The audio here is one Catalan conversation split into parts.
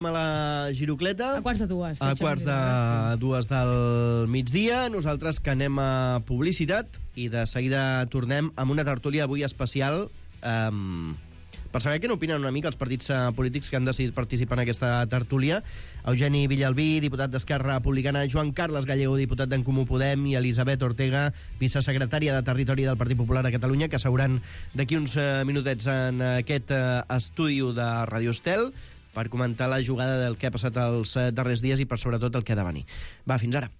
A la Girocleta. A quarts de dues. A quarts de dues del migdia. Nosaltres que anem a publicitat i de seguida tornem amb una tertúlia avui especial per saber què n'opinen una mica els partits polítics que han decidit participar en aquesta tertúlia. Eugeni Villalbí, diputat d'Esquerra Republicana, Joan Carles Gallego, diputat d'en Comú Podem, i Elisabet Ortega, vicesecretària de Territori del Partit Popular a Catalunya, que seuran d'aquí uns minutets en aquest estudi de Radio Estel per comentar la jugada del que ha passat els darrers dies i per sobretot el que ha de venir. Va, fins ara.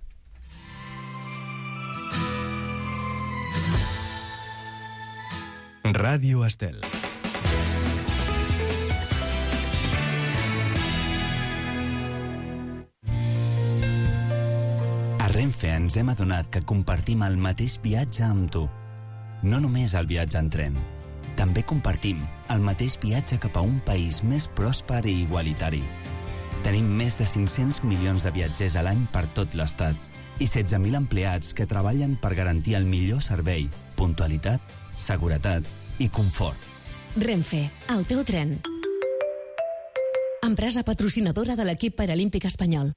Ràdio Estel. A Renfe ens hem adonat que compartim el mateix viatge amb tu. No només el viatge en tren. També compartim el mateix viatge cap a un país més pròsper i igualitari. Tenim més de 500 milions de viatgers a l'any per tot l'Estat i 16.000 empleats que treballen per garantir el millor servei, puntualitat, seguretat i confort. Renfe, el teu tren. Empresa patrocinadora de l'equip paralímpic espanyol.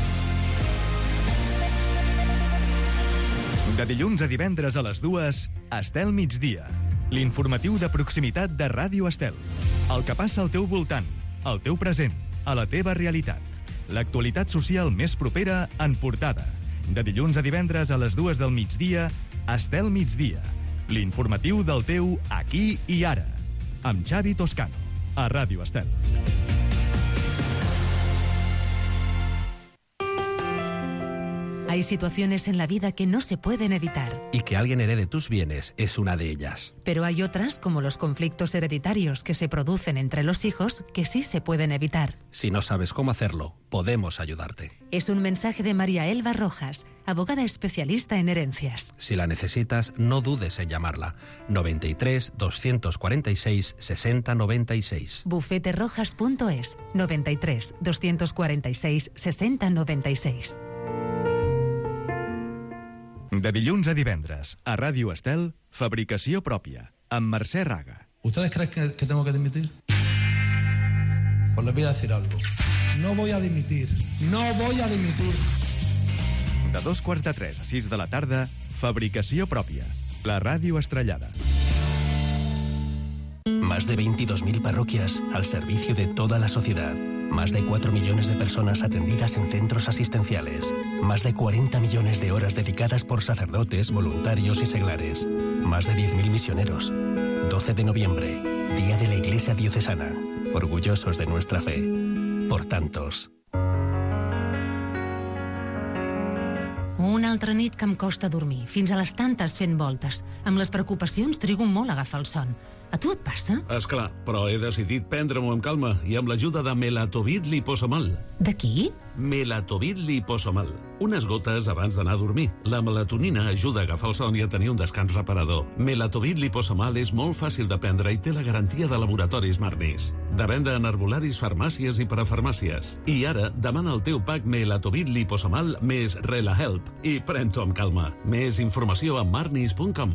De dilluns a divendres a les 2, Estel Migdia. L'informatiu de proximitat de Ràdio Estel. El que passa al teu voltant, al teu present, a la teva realitat. L'actualitat social més propera en portada. De dilluns a divendres a les 2 del migdia, Estel Migdia. L'informatiu del teu aquí i ara. Amb Xavi Toscano, a Ràdio Estel. Hay situaciones en la vida que no se pueden evitar. Y que alguien herede tus bienes es una de ellas. Pero hay otras, como los conflictos hereditarios que se producen entre los hijos, que sí se pueden evitar. Si no sabes cómo hacerlo, podemos ayudarte. Es un mensaje de María Elba Rojas, abogada especialista en herencias. Si la necesitas, no dudes en llamarla. 93 246 60 96. Bufeterojas.es. 93 246 60 96. De dilluns a divendres, a Ràdio Estel, Fabricació Pròpia, amb Mercè Raga. ¿Ustedes creen que tengo que dimitir? Pues les voy a decir algo. No voy a dimitir. No voy a dimitir. De 2:45 a 6 de la tarda, Fabricació Pròpia, la ràdio estrellada. Más de 22.000 parroquias al servicio de toda la sociedad. Más de 4 millones de personas atendidas en centros asistenciales. Más de 40 millones de horas dedicadas por sacerdotes, voluntarios y seglares. Más de 10.000 misioneros. 12 de noviembre, Día de la Iglesia Diocesana. Orgullosos de nuestra fe. Por tantos. Una altra nit que em costa dormir, fins a les tantes fent voltes. Amb les preocupacions trigo molt a agafar el son. A tu et passa? Esclar, però he decidit prendre-m'ho amb calma i amb l'ajuda de Melatovit Liposomal. De qui? Melatovit Liposomal. Unes gotes abans d'anar a dormir. La melatonina ajuda a agafar el son i a tenir un descans reparador. Melatovit Liposomal és molt fàcil de prendre i té la garantia de Laboratoris Marnis. De venda en herbolaris, farmàcies i parafarmàcies. I ara demana el teu pack Melatovit Liposomal més RelaHelp i pren-t'ho amb calma. Més informació a marnis.com.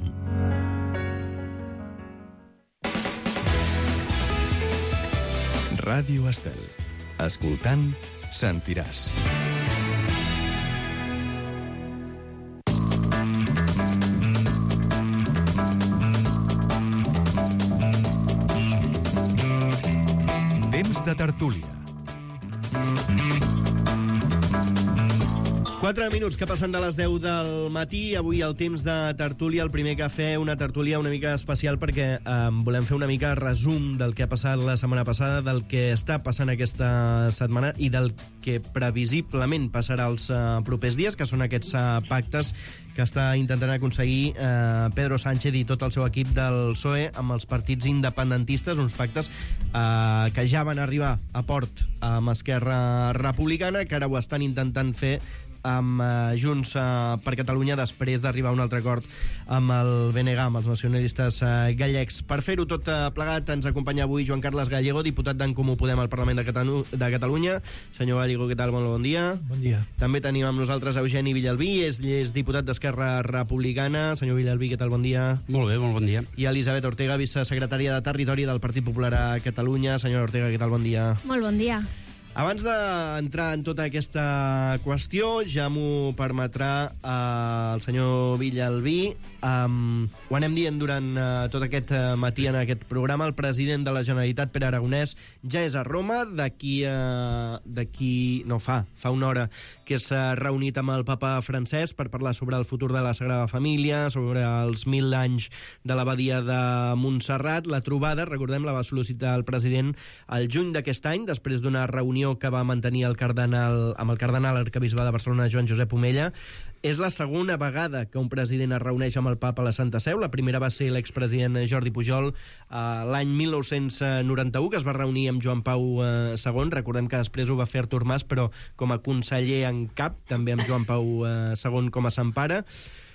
Ràdio Estel. Escoltant, sentiràs. Temps de tertúlia. 4 minuts que passen de les 10 del matí. Avui el temps de tertúlia, el primer cafè, una tertúlia una mica especial perquè volem fer una mica resum del que ha passat la setmana passada, del que està passant aquesta setmana i del que previsiblement passarà els propers dies, que són aquests pactes que està intentant aconseguir Pedro Sánchez i tot el seu equip del PSOE amb els partits independentistes, uns pactes que ja van arribar a port amb Esquerra Republicana, que ara ho estan intentant fer amb Junts per Catalunya després d'arribar a un altre acord amb el BNG, amb els nacionalistes gallecs. Per fer-ho tot plegat ens acompanya avui Joan Carles Gallego, diputat d'en Comú Podem al Parlament de Catalunya. Senyor Gallego, què tal? Molt bon dia. Bon dia. També tenim amb nosaltres Eugeni Villalbí, és diputat d'Esquerra Republicana. Senyor Villalbí, què tal? Bon dia. Molt bé, molt bon dia. I Elisabet Ortega, vicesecretària de Territori del Partit Popular a Catalunya. Senyora Ortega, què tal? Bon dia. Molt bon dia. Abans d'entrar en tota aquesta qüestió, ja m'ho permetrà el senyor Villalbí. Ho anem dient durant tot aquest matí en aquest programa. El president de la Generalitat, Pere Aragonès, ja és a Roma. Fa una hora que s'ha reunit amb el papa Francesc per parlar sobre el futur de la Sagrada Família, sobre els 1000 anys de l'abadia de Montserrat. La trobada, recordem, la va sol·licitar el president al juny d'aquest any, després d'una reunió que va mantenir amb el cardenal arquebisbe de Barcelona, Joan Josep Omella. És la segona vegada que un president es reuneix amb el papa a la Santa Seu. La primera va ser l'expresident Jordi Pujol l'any 1991, que es va reunir amb Joan Pau II. Recordem que després ho va fer Artur Mas, però com a conseller en cap, també amb Joan Pau II com a sant pare.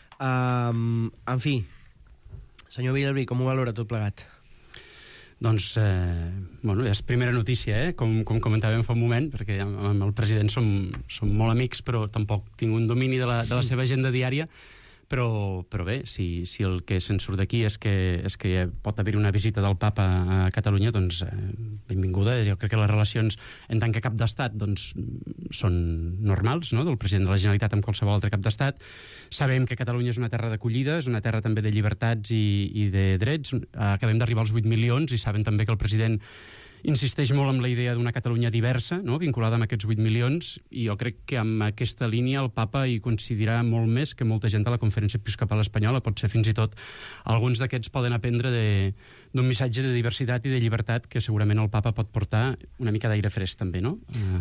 En fi, senyor Villalbí, com ho valora tot plegat? Doncs, és primera notícia, com comentàvem fa un moment, perquè amb el president som molt amics, però tampoc tinc un domini de la seva agenda diària, però bé, si el que se'n surt d'aquí és que pot haver una visita del papa a Catalunya, doncs benvinguda. Jo crec que les relacions en tant que cap d'estat doncs, són normals, no?, del president de la Generalitat amb qualsevol altre cap d'estat. Sabem que Catalunya és una terra d'acollida, és una terra també de llibertats i de drets. Acabem d'arribar als 8 milions i saben també que el president insisteix molt en la idea d'una Catalunya diversa, no?, vinculada amb aquests 8 milions, i jo crec que amb aquesta línia el papa hi coincidirà molt més que molta gent de la Conferència Episcopal Espanyola. Pot ser fins i tot alguns d'aquests poden aprendre d'un missatge de diversitat i de llibertat que segurament el papa pot portar una mica d'aire fresc també, no?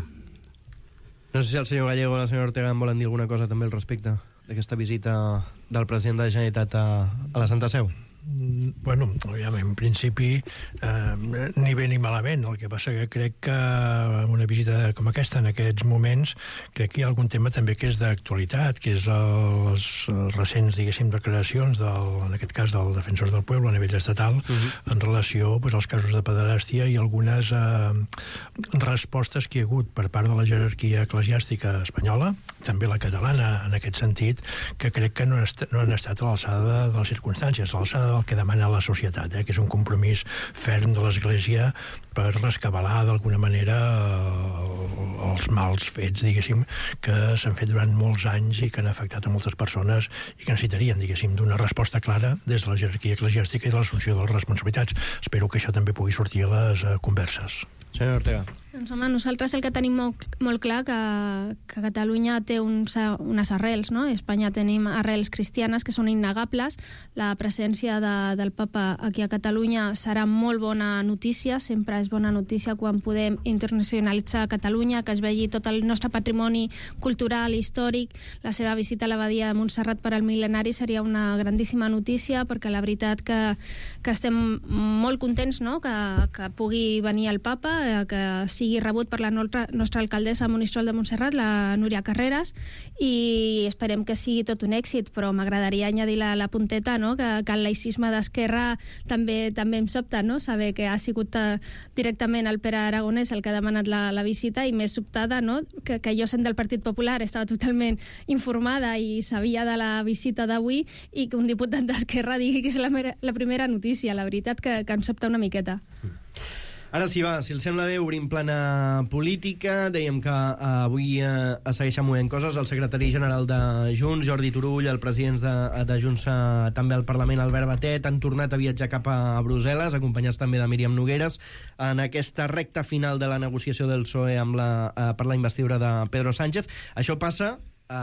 No sé si el senyor Gallego o la senyora Ortega en volen dir alguna cosa també al respecte d'aquesta visita del president de la Generalitat a la Santa Seu. Bueno, en principi ni bé ni malament. El que passa que crec que una visita com aquesta en aquests moments, crec que hi ha algun tema també que és d'actualitat, que és les recents, diguéssim, declaracions en aquest cas del defensor del pueblo a nivell estatal en relació als casos de pederàstia i algunes respostes que hi ha hagut per part de la jerarquia eclesiàstica espanyola, també la catalana en aquest sentit, que crec que no han estat a l'alçada de les circumstàncies, a l'alçada del que demana la societat, que és un compromís ferm de l'Església per rescabalar d'alguna manera els mals fets, diguéssim, que s'han fet durant molts anys i que han afectat a moltes persones i que necessitarien, diguéssim, d'una resposta clara des de la jerarquia eclesiàstica i de l'assumpció de les responsabilitats. Espero que això també pugui sortir a les converses. Senyora Ortega. Doncs home, nosaltres el que tenim molt clar que Catalunya té unes arrels, no? A Espanya tenim arrels cristianes que són innegables. La presència del papa aquí a Catalunya serà molt bona notícia, sempre és bona notícia quan podem internacionalitzar Catalunya, que es vegi tot el nostre patrimoni cultural i històric. La seva visita a l'abadia de Montserrat per al mil·lenari seria una grandíssima notícia, perquè la veritat que estem molt contents, no?, que pugui venir el papa, que sigui rebut per la nostra alcaldessa municipal de Montserrat, la Núria Carreras, i esperem que sigui tot un èxit, però m'agradaria añadir la punteta, no?, que el laïcisme d'Esquerra també em sobta, no?, saber que ha sigut directament el Pere Aragonès el que ha demanat la visita, i més sobtada, no?, que jo, sent del Partit Popular, estava totalment informada i sabia de la visita d'avui, i que un diputat d'Esquerra digui que és la primera notícia. La veritat que em sobta una miqueta. Ara sí, si els sembla bé, obrim plana política. Dèiem que avui es segueixen movent coses. El secretari general de Junts, Jordi Turull, el president de Junts també al Parlament, Albert Batet, han tornat a viatjar cap a Brussel·les, acompanyats també de Míriam Nogueres, en aquesta recta final de la negociació del PSOE per la investidura de Pedro Sánchez. Això passa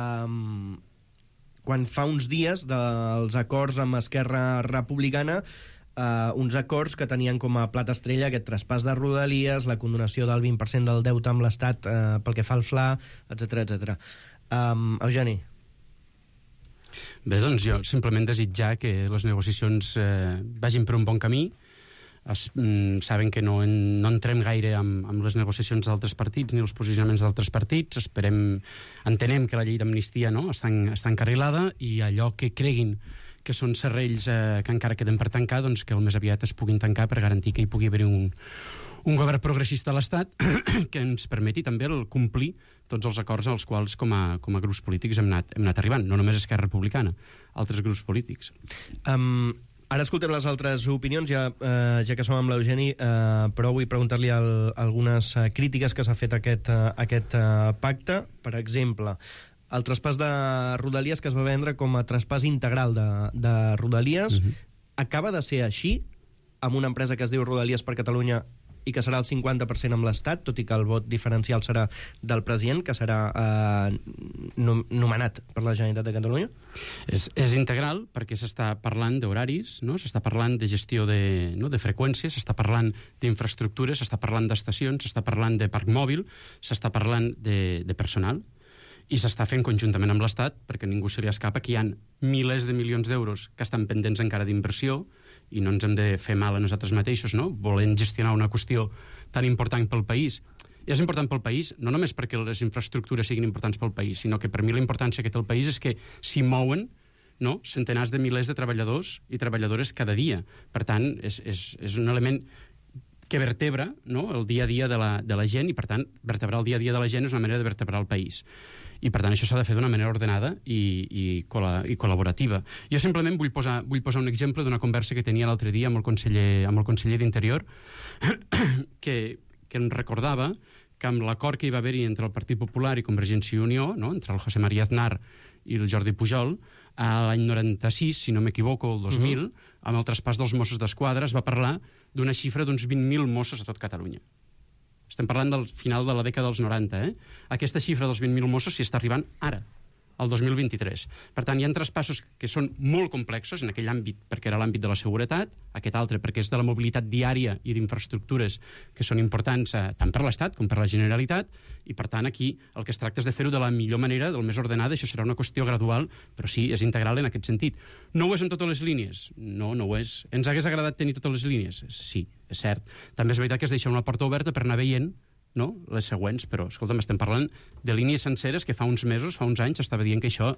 quan fa uns dies dels acords amb Esquerra Republicana, uns acords que tenien com a plat estrella aquest traspàs de Rodalies, la condonació del 20% del deute amb l'Estat pel que fa al FLA, etc. Eugeni. Bé, doncs jo simplement desitjar que les negociacions vagin per un bon camí. Saben que no entrem gaire amb les negociacions d'altres partits ni els posicionaments d'altres partits. Entenem que la llei d'amnistia, no?, està encarrilada, i allò que creguin que són serrells que encara queden per tancar, doncs que el més aviat es puguin tancar per garantir que hi pugui haver un govern progressista a l'Estat que ens permeti també complir tots els acords als quals com a grups polítics hem anat arribant, no només Esquerra Republicana, altres grups polítics. Ara escoltem les altres opinions, ja que som amb l'Eugeni, però vull preguntar-li algunes crítiques que s'ha fet a aquest pacte. Per exemple, el traspàs de Rodalies, que es va vendre com a traspàs integral de Rodalies, acaba de ser així, amb una empresa que es diu Rodalies per Catalunya i que serà el 50% amb l'Estat, tot i que el vot diferencial serà del president, que serà nomenat per la Generalitat de Catalunya? És integral, perquè s'està parlant d'horaris, no? S'està parlant de gestió de freqüències, s'està parlant d'infraestructures, s'està parlant d'estacions, s'està parlant de parc mòbil, s'està parlant de personal, i s'està fent conjuntament amb l'Estat, perquè ningú se li escapa que hi ha milers de milions d'euros que estan pendents encara d'inversió, i no ens hem de fer mal a nosaltres mateixos, no? Volem gestionar una qüestió tan important pel país. I és important pel país, no només perquè les infraestructures siguin importants pel país, sinó que per mi la importància que té el país és que s'hi mouen, no?, centenars de milers de treballadors i treballadores cada dia. Per tant, és un element que vertebra, no?, el dia a dia de la gent, i per tant, vertebrar el dia a dia de la gent és una manera de vertebrar el país. I per tant això s'ha de fer d'una manera ordenada i col·laborativa. Jo simplement vull posar un exemple d'una conversa que tenia l'altre dia amb el conseller d'Interior, que em recordava que amb l'acord que hi va haver-hi entre el Partit Popular i Convergència i Unió, no?, entre el José María Aznar i el Jordi Pujol, l'any 96, si no m'equivoco, el 2000, amb el traspàs dels Mossos d'Esquadra es va parlar d'una xifra d'uns 20.000 Mossos a tot Catalunya. Estem parlant del final de la dècada dels 90, Aquesta xifra dels 20.000 Mossos s'hi està arribant ara, al 2023. Per tant, hi ha traspassos que són molt complexos en aquell àmbit, perquè era l'àmbit de la seguretat, aquest altre perquè és de la mobilitat diària i d'infraestructures que són importants tant per l'Estat com per la Generalitat, i per tant aquí el que es tracta és de fer-ho de la millor manera, del més ordenada. Això serà una qüestió gradual, però sí, és integral en aquest sentit. No ho és en totes les línies? No, no ho és. Ens hagués agradat tenir totes les línies? Sí, és cert. També és veritat que es deixa una porta oberta per anar veient, no?, les següents, però, escolta'm, estem parlant de línies senceres que fa uns mesos, fa uns anys, estava dient que això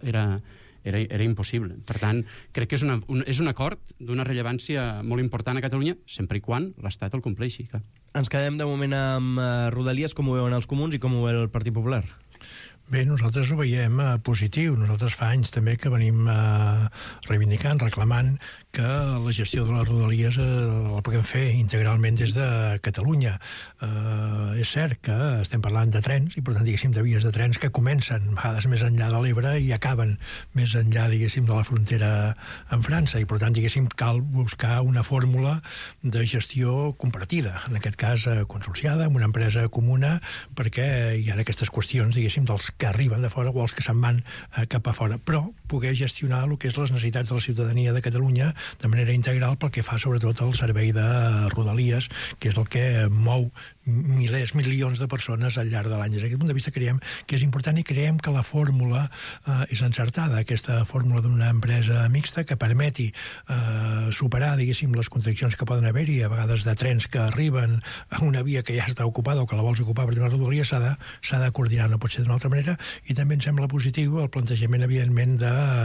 era impossible. Per tant, crec que és un acord d'una rellevància molt important a Catalunya, sempre i quan l'Estat el compleixi, clar. Ens quedem de moment amb Rodalies, com ho veuen els comuns i com ho veu el Partit Popular? Bé, nosaltres ho veiem positiu. Nosaltres fa anys també que venim reivindicant, reclamant que la gestió de les Rodalies la puguem fer integralment des de Catalunya. És cert que estem parlant de trens, i per tant, diguéssim, de vies de trens que comencen a vegades més enllà de l'Ebre i acaben més enllà, diguéssim, de la frontera amb França, i per tant, diguéssim, cal buscar una fórmula de gestió compartida, en aquest cas consorciada, amb una empresa comuna, perquè hi ha aquestes qüestions, diguéssim, dels que arriben de fora o els que se'n van cap a fora, però poder gestionar el que és les necessitats de la ciutadania de Catalunya de manera integral pel que fa sobretot al servei de Rodalies, que és el que mou milers, milions de persones al llarg de l'any. Des d'aquest punt de vista creiem que és important i creiem que la fórmula és encertada, aquesta fórmula d'una empresa mixta que permeti superar, diguéssim, les contradiccions que poden haver-hi, a vegades de trens que arriben a una via que ja està ocupada o que la vols ocupar per una Rodalia, s'ha de coordinar, no pot ser d'una altra manera, i també em sembla positiu el plantejament, evidentment,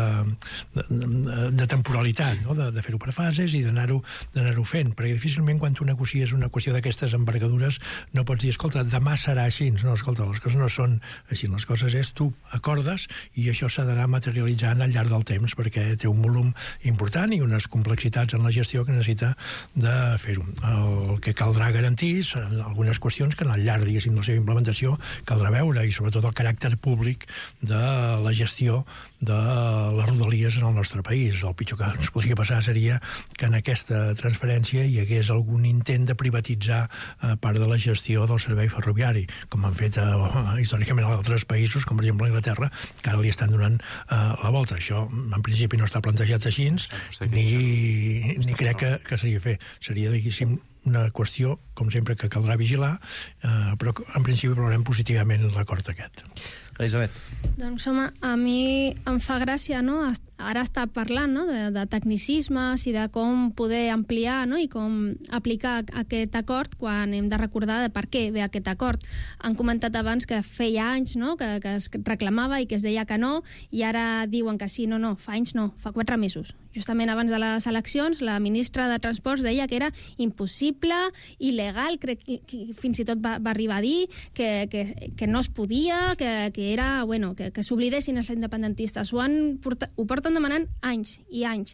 de temporalitat, no?, de fer-ho per fases i d'anar-ho fent, perquè difícilment quan tu negocies una qüestió d'aquestes envergadures no pots dir, escolta, demà serà així. No, escolta, les coses no són així. Les coses és tu acordes i això s'ha d'anar materialitzant al llarg del temps perquè té un volum important i unes complexitats en la gestió que necessita de fer-ho. El que caldrà garantir seran algunes qüestions que al llarg, diguéssim, de la seva implementació caldrà veure, i sobretot el caràcter públic de la gestió de les Rodalies en el nostre país. El pitjor que ens podria passar seria que en aquesta transferència hi hagués algun intent de privatitzar part de la gestió del servei ferroviari, com han fet històricament a altres països, com per exemple Anglaterra, que ara li estan donant la volta. Això, en principi, no està plantejat així, ni crec que seria fer. Seria, diguéssim, una qüestió, com sempre, que caldrà vigilar, però en principi valorem positivament l'acord aquest. Elisabet. Doncs, home, a mi em fa gràcia, no?, ara està parlant, no?, de tecnicismes i de com poder ampliar, no?, i com aplicar aquest acord quan hem de recordar de per què ve aquest acord. Han comentat abans que feia anys, no?, que es reclamava i que es deia que no, i ara diuen que sí. No, fa anys no, fa 4 mesos. Justament abans de les eleccions, la ministra de Transports deia que era impossible, il·legal, crec que fins i tot va arribar a dir que no es podia, que era, bueno, que s'oblidessin els independentistes. Ho porten demanant anys i anys.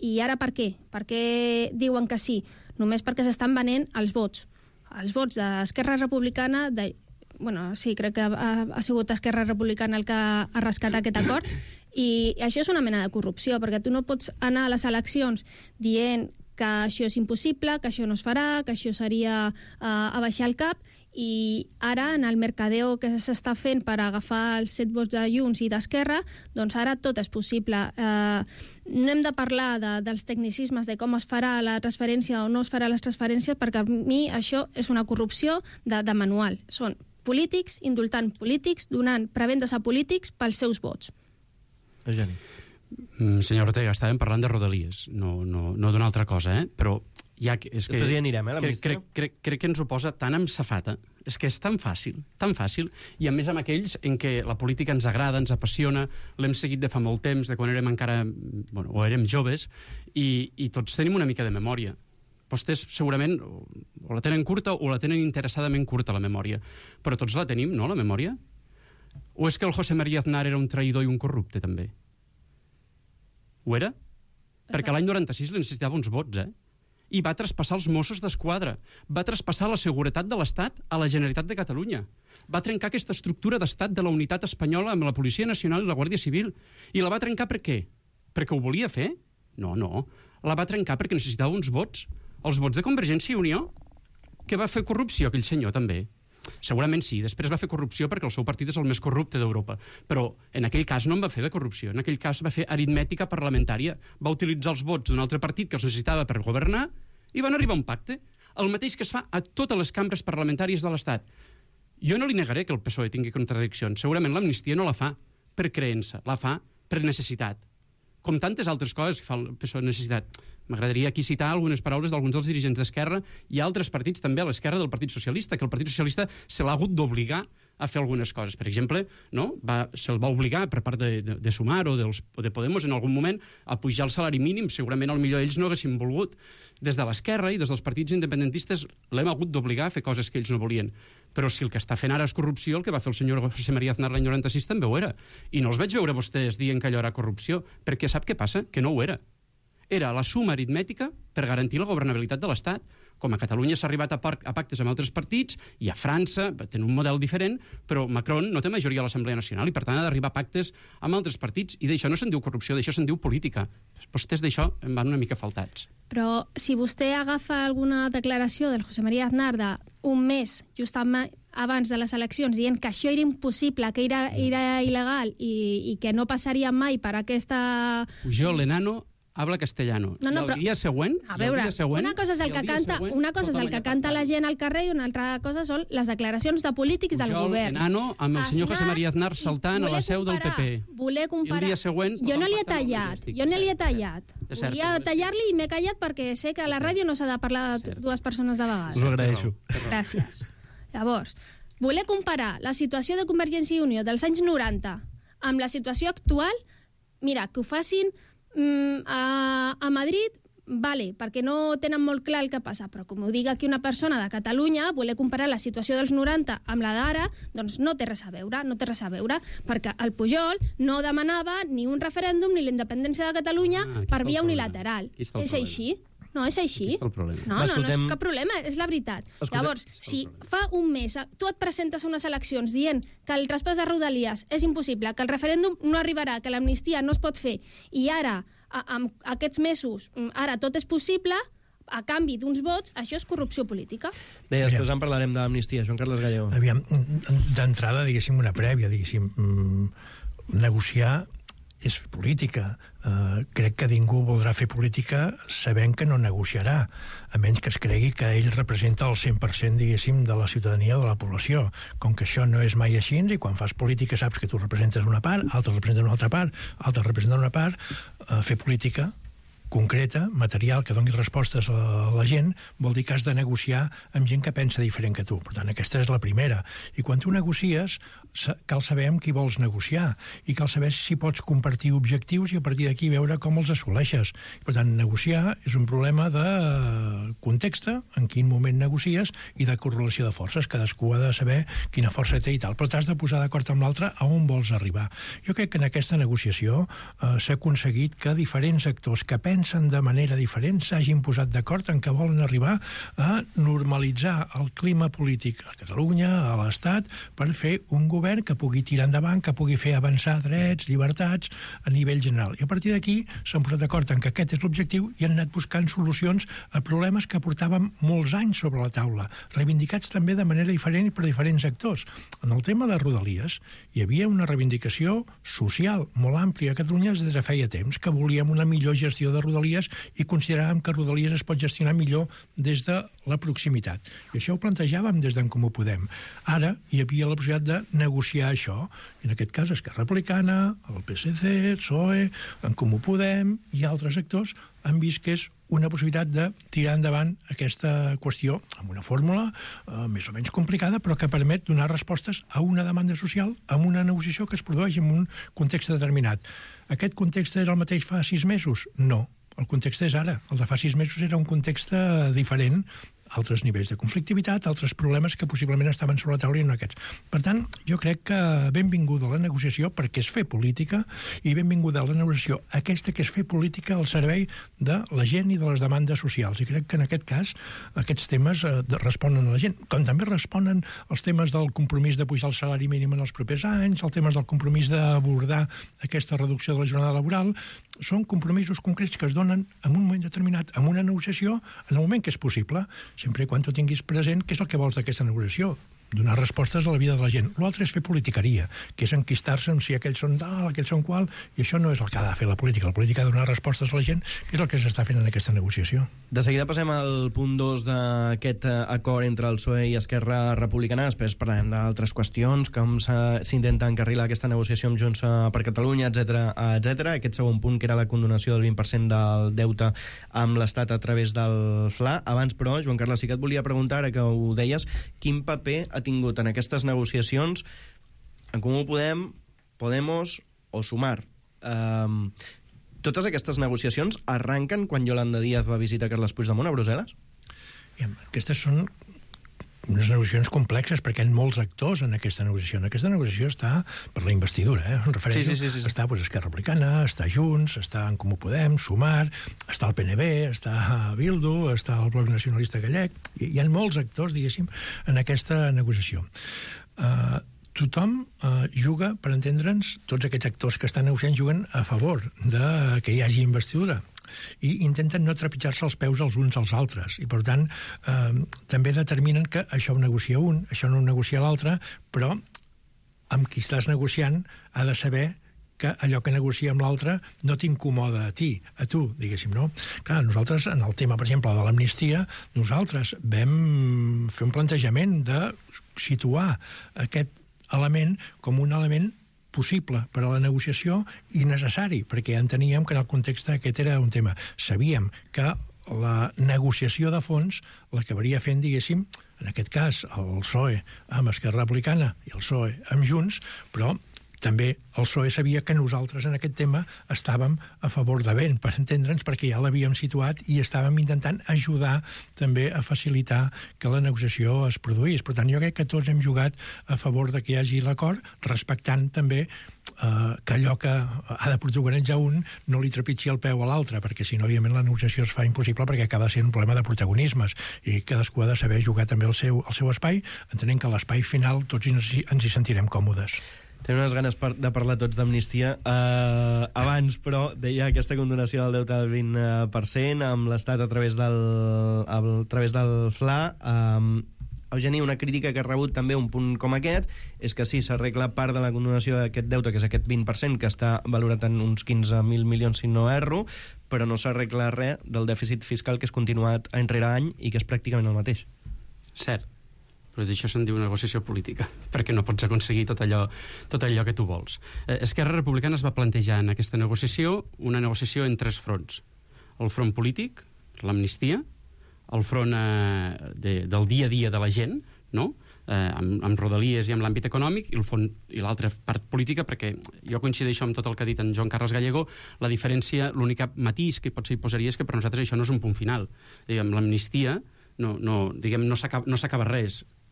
I ara per què? Per què diuen que sí? Només perquè s'estan venent els vots. Els vots d'Esquerra Republicana... sí, crec que ha sigut Esquerra Republicana el que ha rescatat aquest acord, i això és una mena de corrupció, perquè tu no pots anar a les eleccions dient que això és impossible, que això no es farà, que això seria abaixar el cap, i ara, en el mercadeo que s'està fent per agafar els 7 vots de Junts i d'Esquerra, doncs ara tot és possible. No hem de parlar dels tecnicismes de com es farà la transferència o no es farà les transferències, perquè a mi això és una corrupció de manual. Són polítics indultant polítics, donant prebendes a polítics pels seus vots. Eugeni. Senyor Ortega, estàvem parlant de Rodalies, no d'una altra cosa, però ja és que... Després hi anirem, l'amnistia? Crec que ens ho posa tan amb safata, és que és tan fàcil, i a més amb aquells en què la política ens agrada, ens apassiona, l'hem seguit de fa molt temps, de quan érem encara, o érem joves, i tots tenim una mica de memòria. Vostès segurament o la tenen curta o la tenen interessadament curta, la memòria. Però tots la tenim, no, la memòria? O és que el José María Aznar era un traïdor i un corrupte, també? Ho era? Perquè l'any 96 li necessitava uns vots, I va traspassar els Mossos d'Esquadra. Va traspassar la seguretat de l'Estat a la Generalitat de Catalunya. Va trencar aquesta estructura d'estat de la unitat espanyola amb la Policia Nacional i la Guàrdia Civil. I la va trencar per què? Perquè ho volia fer? No. La va trencar perquè necessitava uns vots. Els vots de Convergència i Unió? Que va fer corrupció, aquell senyor, també? Segurament sí, després va fer corrupció perquè el seu partit és el més corrupte d'Europa. Però en aquell cas no en va fer de corrupció, en aquell cas va fer aritmètica parlamentària. Va utilitzar els vots d'un altre partit que els necessitava per governar i van arribar a un pacte. El mateix que es fa a totes les cambres parlamentàries de l'Estat. Jo no li negaré que el PSOE tingui contradiccions. Segurament l'amnistia no la fa per creença, la fa per necessitat. Com tantes altres coses que fa el PSOE necessitat. M'agradaria aquí citar algunes paraules d'alguns dels dirigents d'Esquerra i altres partits també, a l'esquerra del Partit Socialista, que el Partit Socialista se l'ha hagut d'obligar a fer algunes coses. Per exemple, se'l va obligar per part de Sumar o de Podemos en algun moment a pujar el salari mínim. Segurament potser ells no haguessin volgut. Des de l'esquerra i des dels partits independentistes l'hem hagut d'obligar a fer coses que ells no volien. Però si el que està fent ara és corrupció, el que va fer el senyor José María Aznar l'any 96 també ho era. I no els vaig veure vostès dient que allò era corrupció, perquè sap què passa? Que no ho era. Era la suma aritmètica per garantir la governabilitat de l'Estat. Com a Catalunya s'ha arribat a pactes amb altres partits, i a França tenen un model diferent, però Macron no té majoria a l'Assemblea Nacional i per tant ha d'arribar a pactes amb altres partits, i d'això no se'n diu corrupció, d'això se'n diu política. Vostès d'això en van una mica faltats. Però si vostè agafa alguna declaració del José María Aznar d'un mes justament abans de les eleccions dient que això era impossible, que era il·legal i que no passaria mai per aquesta... Pujol, l'enano, habla castellano. No, I el dia següent... A veure, una cosa és el que canta la gent al carrer i una altra cosa són les declaracions de polítics del govern. Pujol, enano, amb el senyor José María Aznar saltant a la seu del PP. Voler comparar... I el dia següent... Jo no li he tallat. Volia tallar-li i m'he callat perquè sé que a la ràdio no s'ha de parlar de dues persones de vegades. Us ho agraeixo. Gràcies. Llavors, voler comparar la situació de Convergència i Unió dels anys 90 amb la situació actual, mira, que ho facin a Madrid, vale, perquè no tenen molt clar el que passa, però com ho diga aquí una persona de Catalunya, voler comparar la situació dels 90 amb la d'ara, doncs no té res a veure, perquè el Pujol no demanava ni un referèndum ni la independència de Catalunya per via unilateral. És així? No, és així. No és cap problema, és la veritat. Llavors, si fa un mes tu et presentes a unes eleccions dient que el traspàs de Rodalies és impossible, que el referèndum no arribarà, que l'amnistia no es pot fer, i ara, amb aquests mesos, ara tot és possible, a canvi d'uns vots, això és corrupció política. Bé, després en parlarem d'amnistia, Joan Carles Gallego. Aviam, d'entrada, diguéssim, una prèvia, diguéssim, negociar és fer política. Crec que ningú voldrà fer política sabent que no negociarà, a menys que es cregui que ell representa el 100%, diguéssim, de la ciutadania o de la població. Com que això no és mai així, i quan fas política saps que tu representes una part, altres representen una altra part, altres representen una part, fer política concreta, material, que doni respostes a la gent, vol dir que has de negociar amb gent que pensa diferent que tu. Per tant, aquesta és la primera. I quan tu negocies, cal saber amb qui vols negociar i cal saber si pots compartir objectius i a partir d'aquí veure com els assoleixes. I, per tant, negociar és un problema de context, en quin moment negocies, i de correlació de forces. Cadascú ha de saber quina força té i tal, però t'has de posar d'acord amb l'altre a on vols arribar. Jo crec que en aquesta negociació s'ha aconseguit que diferents actors que pensen pensen de manera diferent s'hagin posat d'acord en que volen arribar a normalitzar el clima polític a Catalunya, a l'Estat, per fer un govern que pugui tirar endavant, que pugui fer avançar drets, llibertats a nivell general. I a partir d'aquí s'han posat d'acord en que aquest és l'objectiu i han anat buscant solucions a problemes que portàvem molts anys sobre la taula, reivindicats també de manera diferent per diferents actors. En el tema de Rodalies hi havia una reivindicació social molt àmplia a Catalunya des de feia temps, que volíem una millor gestió de Rodalies i consideràvem que Rodalies es pot gestionar millor des de la proximitat. I això ho plantejàvem des d'en Comú Podem. Ara hi havia la possibilitat de negociar això. En aquest cas, Esquerra Republicana, el PSC, el PSOE, en Comú Podem i altres actors han vist que és una possibilitat de tirar endavant aquesta qüestió amb una fórmula més o menys complicada, però que permet donar respostes a una demanda social amb una negociació que es produeix en un context determinat. Aquest context era el mateix fa 6 mesos? No. El context és ara. El de fa 6 mesos era un context diferent, altres nivells de conflictivitat, altres problemes que possiblement estaven sobre la taula i no aquests. Per tant, jo crec que benvinguda la negociació, perquè és fer política, i benvinguda la negociació aquesta que és fer política al servei de la gent i de les demandes socials. I crec que en aquest cas aquests temes responen a la gent, com també responen els temes del compromís de pujar el salari mínim en els propers anys, els temes del compromís d'abordar aquesta reducció de la jornada laboral. Són compromisos concrets que es donen en un moment determinat, en una negociació, en el moment que és possible, sempre quan tu tinguis present què és el que vols d'aquesta negociació. Donar respostes a la vida de la gent. L'altre és fer politiqueria, que és enquistar-se en si aquells són tal, aquells són qual, i això no és el que ha de fer la política. La política ha de donar respostes a la gent, que és el que s'està fent en aquesta negociació. De seguida passem al punt 2 d'aquest acord entre el PSOE i Esquerra Republicana. Després parlarem d'altres qüestions, com s'intenta encarrilar aquesta negociació amb Junts per Catalunya, etc. Aquest segon punt, que era la condonació del 20% del deute amb l'Estat a través del FLA. Abans, però, Joan Carles, sí que et volia preguntar, ara que ho deies, quin paper ha tingut en aquestes negociacions en Comú Podem, Podemos o Sumar. Totes aquestes negociacions arranquen quan Yolanda Díaz va visitar Carles Puigdemont a Brussel·les? Aquestes són unes negociacions complexes perquè hi ha molts actors en aquesta negociació. En aquesta negociació està per la investidura, un referèndum. Sí. Està Esquerra Republicana, està Junts, està en Comú Podem, Sumar, està el PNB, està Bildu, està el Bloc Nacionalista Gallec. Hi ha molts actors, diguéssim, en aquesta negociació. Tothom juga, per entendre'ns, tots aquests actors que estan negociant juguen a favor de que hi hagi investidura i intenten no trepitjar-se els peus els uns als altres, i per tant també determinen que això ho negocia un, això no ho negocia l'altre, però amb qui estàs negociant ha de saber que allò que negocia amb l'altre no t'incomoda a tu, diguéssim, no? Clar, nosaltres, en el tema, per exemple, de l'amnistia, nosaltres vam fer un plantejament de situar aquest element com un element possible per a la negociació i necessari, perquè enteníem que en el context aquest era un tema. Sabíem que la negociació de fons l'acabaria fent, diguéssim, en aquest cas, el PSOE amb Esquerra Republicana i el PSOE amb Junts, però també el PSOE sabia que nosaltres en aquest tema estàvem a favor de vent, per entendre'ns, perquè ja l'havíem situat i estàvem intentant ajudar també a facilitar que la negociació es produís. Per tant, jo crec que tots hem jugat a favor de que hi hagi l'acord, respectant també que allò que ha de protagonitzar un no li trepitgi el peu a l'altre, perquè si no, evidentment, la negociació es fa impossible perquè acaba sent un problema de protagonismes i cadascú ha de saber jugar també el seu espai, entenent que a l'espai final tots ens hi sentirem còmodes. Tenim unes ganes de parlar tots d'amnistia. Abans, però, deia aquesta condonació del deute del 20% amb l'Estat a través del FLA. Eugeni, una crítica que ha rebut també un punt com aquest és que sí, s'arregla part de la condonació d'aquest deute, que és aquest 20%, que està valorat en uns 15.000 milions, si no erro, però no s'arregla res del dèficit fiscal que és continuat any rere any i que és pràcticament el mateix. Cert. Però d'això se'n diu negociació política, perquè no pots aconseguir tot allò que tu vols. Esquerra Republicana es va plantejar en aquesta negociació una negociació en 3 fronts. El front polític, l'amnistia, el front del dia a dia de la gent, no? Amb Rodalies i amb l'àmbit econòmic, i l'altra part política, perquè jo coincideixo amb tot el que ha dit en Joan Carles Gallego, la diferència, l'únic matís que potser hi posaria és que per nosaltres això no és un punt final. Amb l'amnistia no s'acaba res.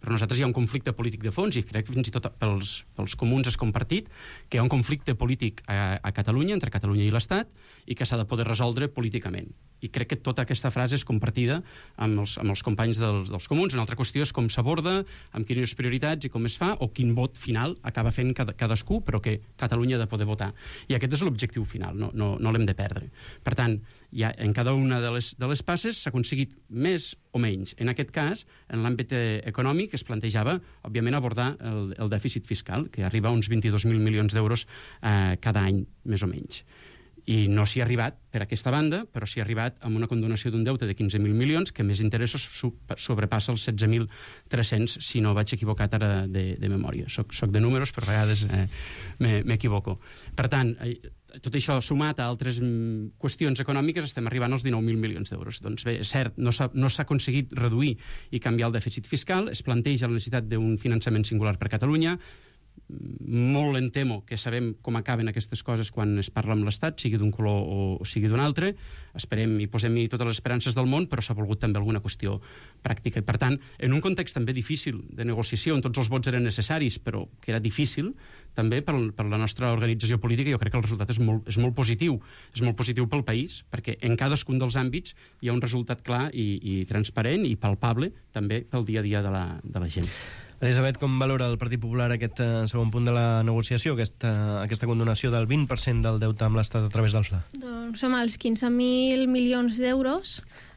Per nosaltres hi ha un conflicte polític de fons, i crec que fins i tot pels comuns és compartit, que hi ha un conflicte polític a Catalunya, entre Catalunya i l'Estat, i que s'ha de poder resoldre políticament. I crec que tota aquesta frase és compartida amb els companys dels comuns. Una altra qüestió és com s'aborda, amb quines prioritats i com es fa, o quin vot final acaba fent cadascú, però que Catalunya ha de poder votar. I aquest és l'objectiu final, no l'hem de perdre. Per tant, en cada una de les passes s'ha aconseguit més o menys. En aquest cas, en l'àmbit econòmic es plantejava, òbviament, abordar el dèficit fiscal, que arriba a uns 22.000 milions d'euros cada any, més o menys. I no s'hi ha arribat per aquesta banda, però s'hi ha arribat amb una condonació d'un deute de 15.000 milions, que més interessos sobrepassa els 16.300, si no vaig equivocat ara de memòria. Soc de números, però a vegades m'equivoco. Per tant, tot això sumat a altres qüestions econòmiques, estem arribant als 19.000 milions d'euros. Doncs bé, és cert, no s'ha aconseguit reduir i canviar el dèficit fiscal, es planteja la necessitat d'un finançament singular per Catalunya. Molt em temo que sabem com acaben aquestes coses quan es parla amb l'Estat, sigui d'un color o sigui d'un altre. Esperem i posem-hi totes les esperances del món, però s'ha volgut també alguna qüestió pràctica. I, per tant, en un context també difícil de negociació, on tots els vots eren necessaris, però que era difícil, també per la nostra organització política, jo crec que el resultat és molt positiu. És molt positiu pel país, perquè en cadascun dels àmbits hi ha un resultat clar i transparent i palpable, també pel dia a dia de la gent. Elisabet, com valora el Partit Popular aquest segon punt de la negociació, aquesta condonació del 20% del deute amb l'Estat a través del FLA? Doncs som als 15.000 milions d'euros.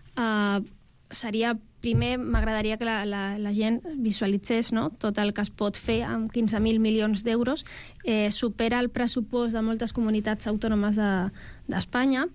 Seria, primer, m'agradaria que la gent visualitzés, no?, tot el que es pot fer amb 15.000 milions d'euros. Supera el pressupost de moltes comunitats autònomes d'Espanya.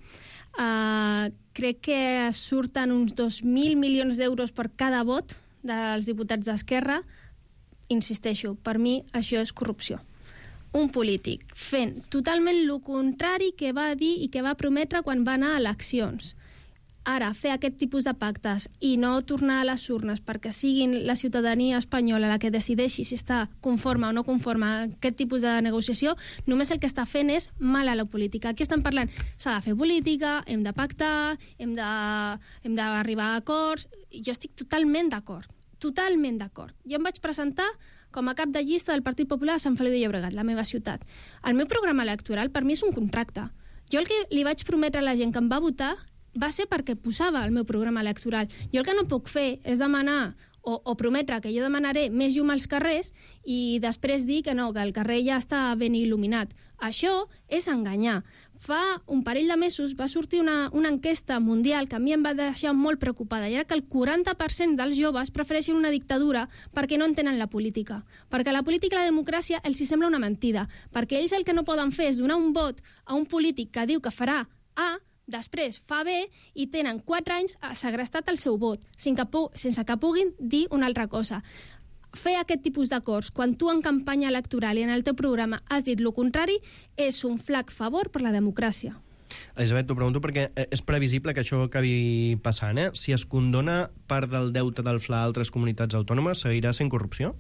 Crec que surten uns 2.000 milions d'euros per cada vot dels diputats d'Esquerra. Insisteixo, per mi això és corrupció. Un polític fent totalment el contrari que va dir i que va prometre quan va anar a eleccions. Ara, fer aquest tipus de pactes i no tornar a les urnes perquè siguin la ciutadania espanyola la que decideixi si està conforme o no conforme a aquest tipus de negociació, només el que està fent és mal a la política. Aquí estem parlant, s'ha de fer política, hem de pactar, hem d'arribar a acords. Jo estic totalment d'acord. Totalment d'acord. Jo em vaig presentar com a cap de llista del Partit Popular a Sant Feliu de Llobregat, la meva ciutat. El meu programa electoral, per mi, és un contracte. Jo el que li vaig prometre a la gent que em va votar va ser perquè posava el meu programa electoral. Jo el que no puc fer és demanar o prometre que jo demanaré més llum als carrers i després dir que no, que el carrer ja està ben il·luminat. Això és enganyar. Fa un parell de mesos va sortir una enquesta mundial que a mi em va deixar molt preocupada, i era que el 40% dels joves prefereixen una dictadura perquè no entenen la política. Perquè la política i la democràcia els hi sembla una mentida. Perquè ells el que no poden fer és donar un vot a un polític que diu que farà A, després fa B i tenen 4 anys segrestat el seu vot, sense que puguin dir una altra cosa. Fer aquest tipus d'acords, quan tu en campanya electoral i en el teu programa has dit el contrari, és un flac favor per la democràcia. Elisabet, t'ho pregunto perquè és previsible que això acabi passant, Si es condona part del deute del FLA a altres comunitats autònomes, seguirà sent corrupció?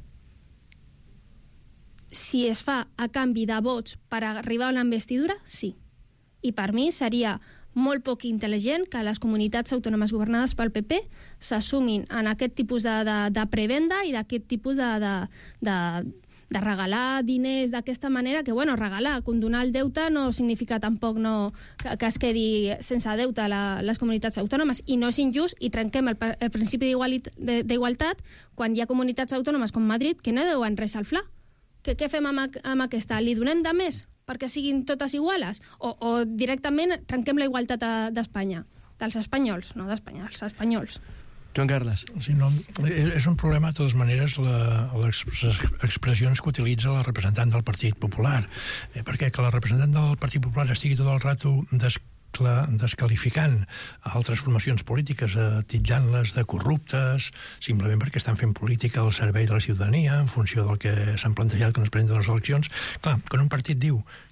Si es fa a canvi de vots per arribar a una investidura, sí. I per mi seria molt poc intel·ligent que les comunitats autònomes governades pel PP s'assumin en aquest tipus de prebenda i d'aquest tipus de regalar diners d'aquesta manera, que, bueno, regalar, condonar el deute no significa tampoc que es quedi sense deute les comunitats autònomes, i no és injust, i trenquem el principi d'igualtat quan hi ha comunitats autònomes com Madrid que no deuen res al FLA. Què fem amb aquesta? Li donem de més perquè siguin totes iguales? O directament trenquem la igualtat d'Espanya? Dels espanyols, no d'Espanya, dels espanyols. Joan Carles. Sí, no, és un problema, de totes maneres, les expressions que utilitza la representant del Partit Popular. Perquè que la representant del Partit Popular estigui tot el rato descalificant altres formacions polítiques, titllant-les de corruptes, simplement perquè estan fent política al servei de la ciutadania en funció del que s'han plantejat que no es presenten les eleccions. Clar, quan un partit diu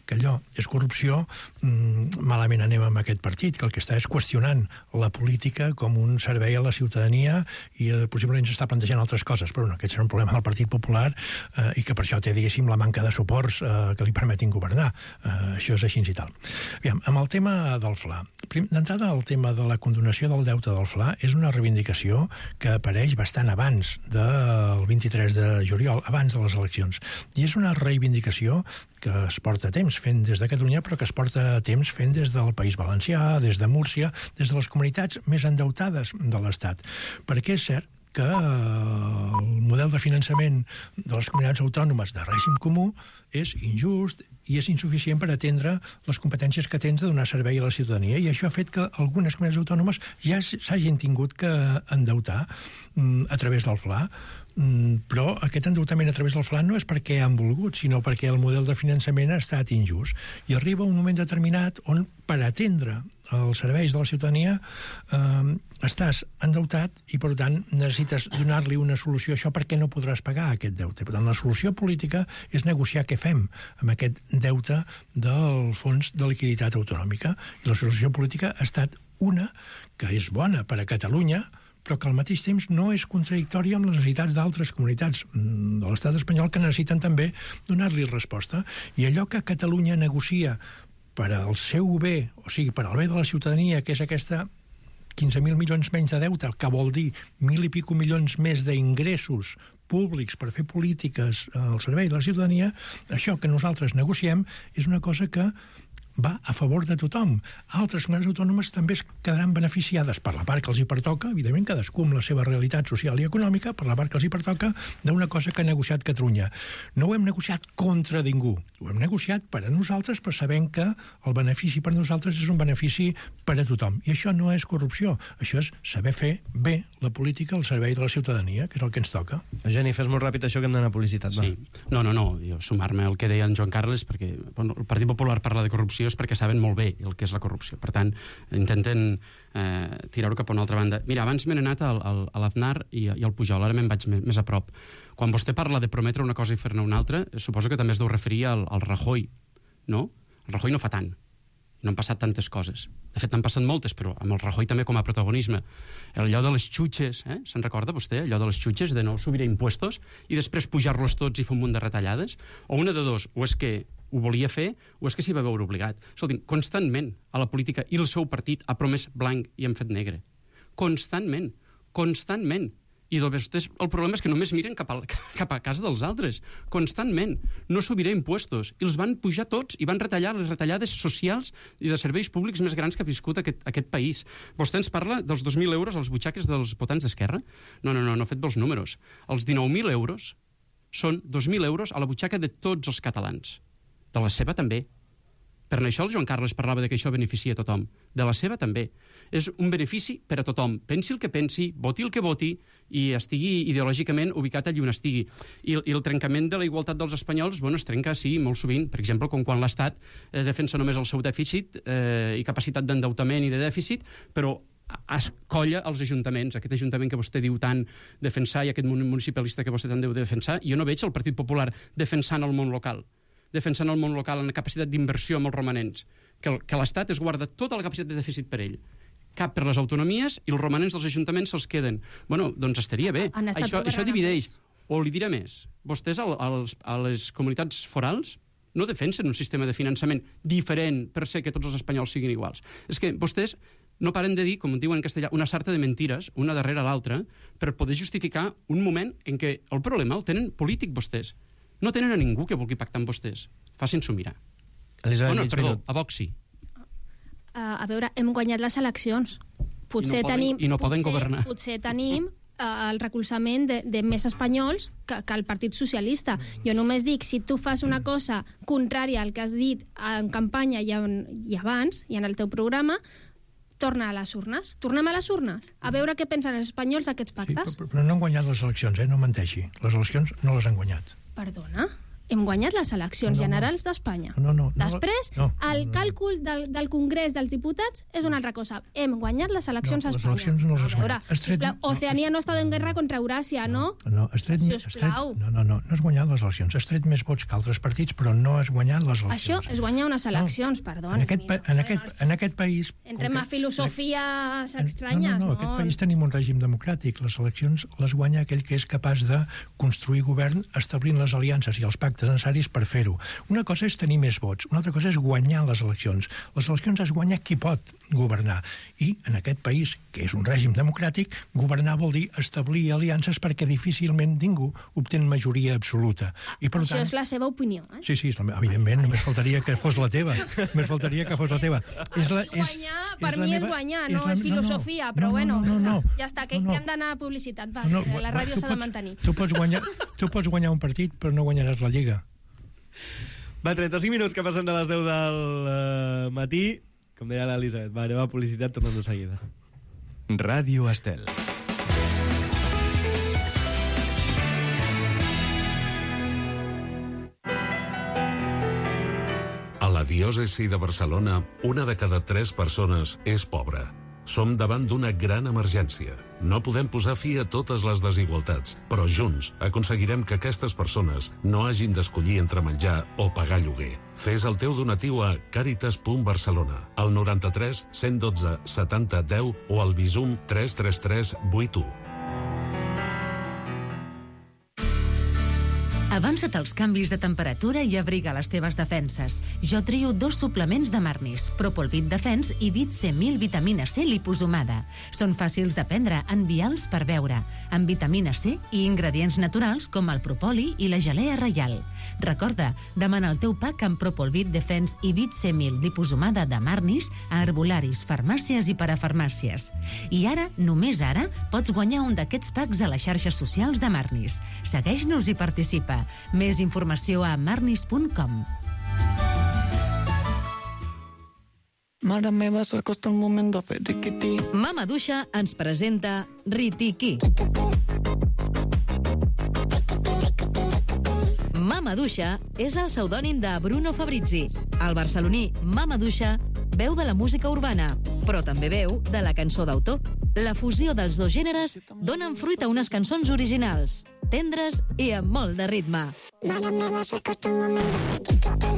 que allò és corrupció, malament anem amb aquest partit, que el que està és qüestionant la política com un servei a la ciutadania i possiblement s'està plantejant altres coses, però aquest serà un problema del Partit Popular i que per això té, diguéssim, la manca de suports que li permetin governar. Això és així i tal. Aviam, amb el tema del FLA. D'entrada, el tema de la condonació del deute del FLA és una reivindicació que apareix bastant abans del 23 de juliol, abans de les eleccions. I és una reivindicació que es porta temps fent des de Catalunya, però que es porta temps fent des del País Valencià, des de Múrcia, des de les comunitats més endeutades de l'Estat. Perquè és cert que el model de finançament de les comunitats autònomes de règim comú és injust i és insuficient per atendre les competències que tens de donar servei a la ciutadania, i això ha fet que algunes comunitats autònomes ja s'hagin tingut que endeutar a través del FLA. Però aquest endeutament a través del FLA no és perquè han volgut, sinó perquè el model de finançament ha estat injust. I arriba un moment determinat on, per atendre els serveis de la ciutadania, estàs endeutat i, per tant, necessites donar-li una solució a això perquè no podràs pagar aquest deute. Per tant, la solució política és negociar què fem amb aquest deute del Fons de Liquiditat Autonòmica. I la solució política ha estat una que és bona per a Catalunya, però que al mateix temps no és contradictòria amb les necessitats d'altres comunitats de l'estat espanyol que necessiten també donar-li resposta. I allò que Catalunya negocia per al seu bé, o sigui, per al bé de la ciutadania, que és aquesta 15.000 milions menys de deute, que vol dir 1.000 i pico milions més d'ingressos públics per fer polítiques al servei de la ciutadania, això que nosaltres negociem és una cosa que va a favor de tothom. Altres comunitats autònomes també es quedaran beneficiades per la part que els hi pertoca, evidentment cadascú amb la seva realitat social i econòmica, per la part que els hi pertoca d'una cosa que ha negociat Catalunya. No ho hem negociat contra ningú, ho hem negociat per a nosaltres, però sabent que el benefici per a nosaltres és un benefici per a tothom. I això no és corrupció, això és saber fer bé la política al servei de la ciutadania, que és el que ens toca. Eugeni, fes molt ràpid això que hem d'anar a publicitat. Sí. No, jo sumar-me al que deia en Joan Carles, perquè el Partit Popular parla de corrupció és perquè saben molt bé el que és la corrupció. Per tant, intenten tirar-ho cap a una altra banda. Mira, abans m'he anat a l'Aznar i al Pujol, ara me'n vaig més a prop. Quan vostè parla de prometre una cosa i fer-ne una altra, suposo que també es deu referir al Rajoy, no? El Rajoy no fa tant. No han passat tantes coses. De fet, n'han passat moltes, però amb el Rajoy també com a protagonisme. Allò de les xutxes, se'n recorda vostè? Allò de les xutxes, de no subir impuestos i després pujar-los tots i fer un munt de retallades? O una de dos, o és que ho volia fer o és que s'hi va veure obligat. Escolti'm, constantment a la política i el seu partit ha promès blanc i han fet negre. Constantment. I vostès, el problema és que només miren cap a casa dels altres. Constantment. No subiré impuestos. I els van pujar tots i van retallar les retallades socials i de serveis públics més grans que ha viscut aquest país. Vostè ens parla dels 2.000 euros a les butxaques dels votants d'Esquerra? No fet bé els números. Els 19.000 euros són 2.000 euros a la butxaca de tots els catalans. De la seva també. Per això el Joan Carles parlava de que això beneficia a tothom. De la seva també. És un benefici per a tothom. Pensi el que pensi, voti el que voti i estigui ideològicament ubicat allí on estigui. I el trencament de la igualtat dels espanyols, es trenca, sí, molt sovint. Per exemple, com quan l'Estat es defensa només el seu dèficit i capacitat d'endeutament i de dèficit, però es colla als ajuntaments, aquest ajuntament que vostè diu tant defensar i aquest municipalista que vostè tant deu defensar. Jo no veig el Partit Popular defensant el món local en la capacitat d'inversió amb els romanents, que l'Estat es guarda tota la capacitat de dèficit per ell. Cap per les autonomies i els romanents dels ajuntaments se'ls queden. Doncs estaria bé. Això divideix. O li diré més. Vostès a les comunitats forals no defensen un sistema de finançament diferent per ser que tots els espanyols siguin iguals. És que vostès no paren de dir, com diuen en castellà, una sarta de mentires, una darrere l'altra, per poder justificar un moment en què el problema el tenen polític vostès. No tenen a ningú que vulgui pactar amb vostès. Facin-s'ho mirar. A Vox sí. A veure, hem guanyat les eleccions. I no poden governar. Potser tenim el recolzament de més espanyols que el Partit Socialista. Jo només dic, si tu fas una cosa contrària al que has dit en campanya i abans, i en el teu programa, torna a les urnes. Tornem a les urnes. A veure què pensen els espanyols d'aquests pactes. Sí, però no han guanyat les eleccions, no menteixi. Les eleccions no les han guanyat. Perdona? hem guanyat les eleccions generals d'Espanya. Després, el càlcul del Congrés dels Diputats és una altra cosa. Hem guanyat les eleccions a Espanya. Les eleccions no les has guanyat. Sisplau, Oceania no està en guerra contra Euràsia, no? Sisplau. No has guanyat les eleccions. Has tret més vots que altres partits, però no has guanyat les eleccions. Això és guanyar unes eleccions, perdó. En aquest país... Entrem a filosofies estranyes, no? En aquest país tenim un règim democràtic. Les eleccions les guanya aquell que és capaç de construir govern establint les aliances i els pactes necessaris per fer-ho. Una cosa és tenir més vots, una altra cosa és guanyar les eleccions. Les eleccions es guanya qui pot governar. I en aquest país, que és un règim democràtic, governar vol dir establir aliances perquè difícilment ningú obtén majoria absoluta. I per Això és la seva opinió, eh? Sí, evidentment, només faltaria que fos la teva. Només faltaria que fos la teva. Per mi és guanyar, no és filosofia, però bueno, ja està, que hem d'anar a publicitat, va, la ràdio s'ha de mantenir. Tu pots guanyar un partit, però no guanyaràs la Lliga. Va, 35 minuts que passen de les 10 del matí. Com deia l'Elisabet, va, anem a publicitat, tornem de seguida. Ràdio Estel. A la diòcesi de Barcelona, una de cada 3 persones és pobra. Som davant d'una gran emergència. No podem posar fi a totes les desigualtats, però junts aconseguirem que aquestes persones no hagin d'escollir entre menjar o pagar lloguer. Fes el teu donatiu a caritas.barcelona, al 93 112 70 10 o al Bizum 333 81. Avança't als canvis de temperatura i abriga les teves defenses. Jo trio 2 suplements de Marnis, Propolvit Defense i Vit C1000 vitamina C liposomada. Són fàcils de prendre en vials per beure, amb vitamina C i ingredients naturals com el propoli i la gelea reial. Recorda, demana el teu pack amb Propolvit Defense i Vit C1000 liposomada de Marnis a herbolaris, farmàcies i parafarmàcies. I ara, només ara, pots guanyar un d'aquests packs a les xarxes socials de Marnis. Segueix-nos i participa. Més informació a marnis.com. Mare meva, s'acosta el moment de fer riquití. Mama Duixa ens presenta Ritiquí. Mama Duixa és el pseudònim de Bruno Fabrizi. El barceloní Mama Duixa veu de la música urbana, però també veu de la cançó d'autor. La fusió dels dos gèneres donen fruit a unes cançons originals, tendres i amb molt de ritme. Mare meva, s'acosta el moment de fer riquití.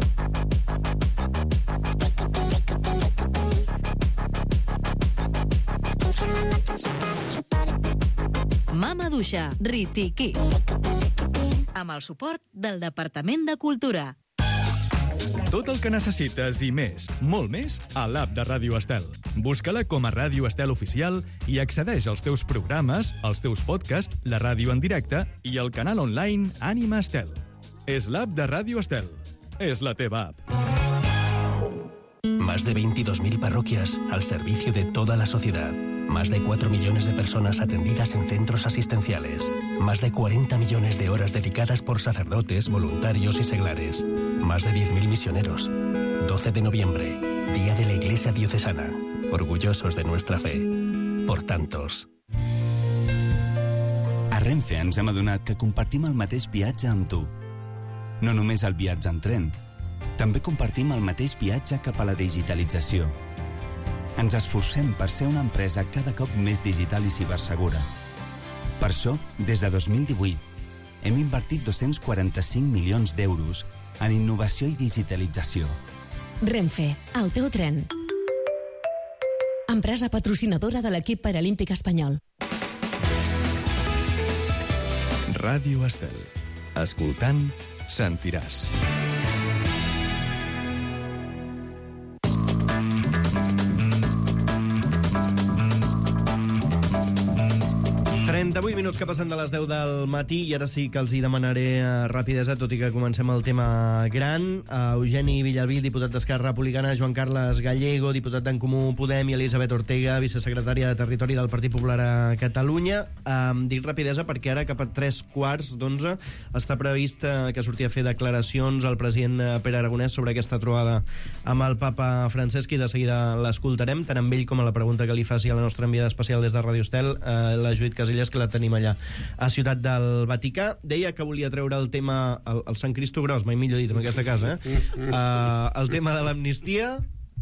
Mama Duixa, Ritiquí. Amb el suport del Departament de Cultura. Tot el que necessites i més, molt més, a l'app de Ràdio Estel. Busca-la com a Ràdio Estel Oficial i accedeix als teus programes, als teus podcasts, la ràdio en directe i el canal online Ànima Estel. És l'app de Ràdio Estel. És la teva app. Más de 22.000 parroquias al servicio de toda la sociedad. Más de 4 millones de personas atendidas en centros asistenciales. Más de 40 millones de horas dedicadas por sacerdotes, voluntarios y seglares. Más de 10.000 misioneros. 12 de noviembre, Día de la Iglesia Diocesana. Orgullosos de nuestra fe. Por tantos. A Renfe ens hem adonat que compartim el mateix viatge amb tu. No només el viatge en tren, també compartim el mateix viatge cap a la digitalització. Ens esforcem per ser una empresa cada cop més digital i cibersegura. Per això, des de 2018, hem invertit 245 milions d'euros en innovació i digitalització. Renfe, el teu tren. Empresa patrocinadora de l'equip paralímpic espanyol. Ràdio Estel. Escoltant, sentiràs. Minuts que passen de les 10 del matí i ara sí que els hi demanaré rapidesa, tot i que comencem el tema gran. Eugeni Villalbí, diputat d'Esquerra Republicana, Joan Carles Gallego, diputat d'en Comú Podem, i Elisabet Ortega, vicesecretària de Territori del Partit Popular a Catalunya. Dic rapidesa perquè ara cap a 3:15 està previst que surti a fer declaracions el president Pere Aragonès sobre aquesta trobada amb el papa Francesc, i de seguida l'escoltarem, tant amb ell com a la pregunta que li faci a la nostra enviada especial des de Ràdio Estel, la Judit Casillas, que la tenim allà a Ciutat del Vaticà. Deia que volia treure el tema, el Sant Cristo Gros, mai millor dit en aquesta casa, el tema de l'amnistia.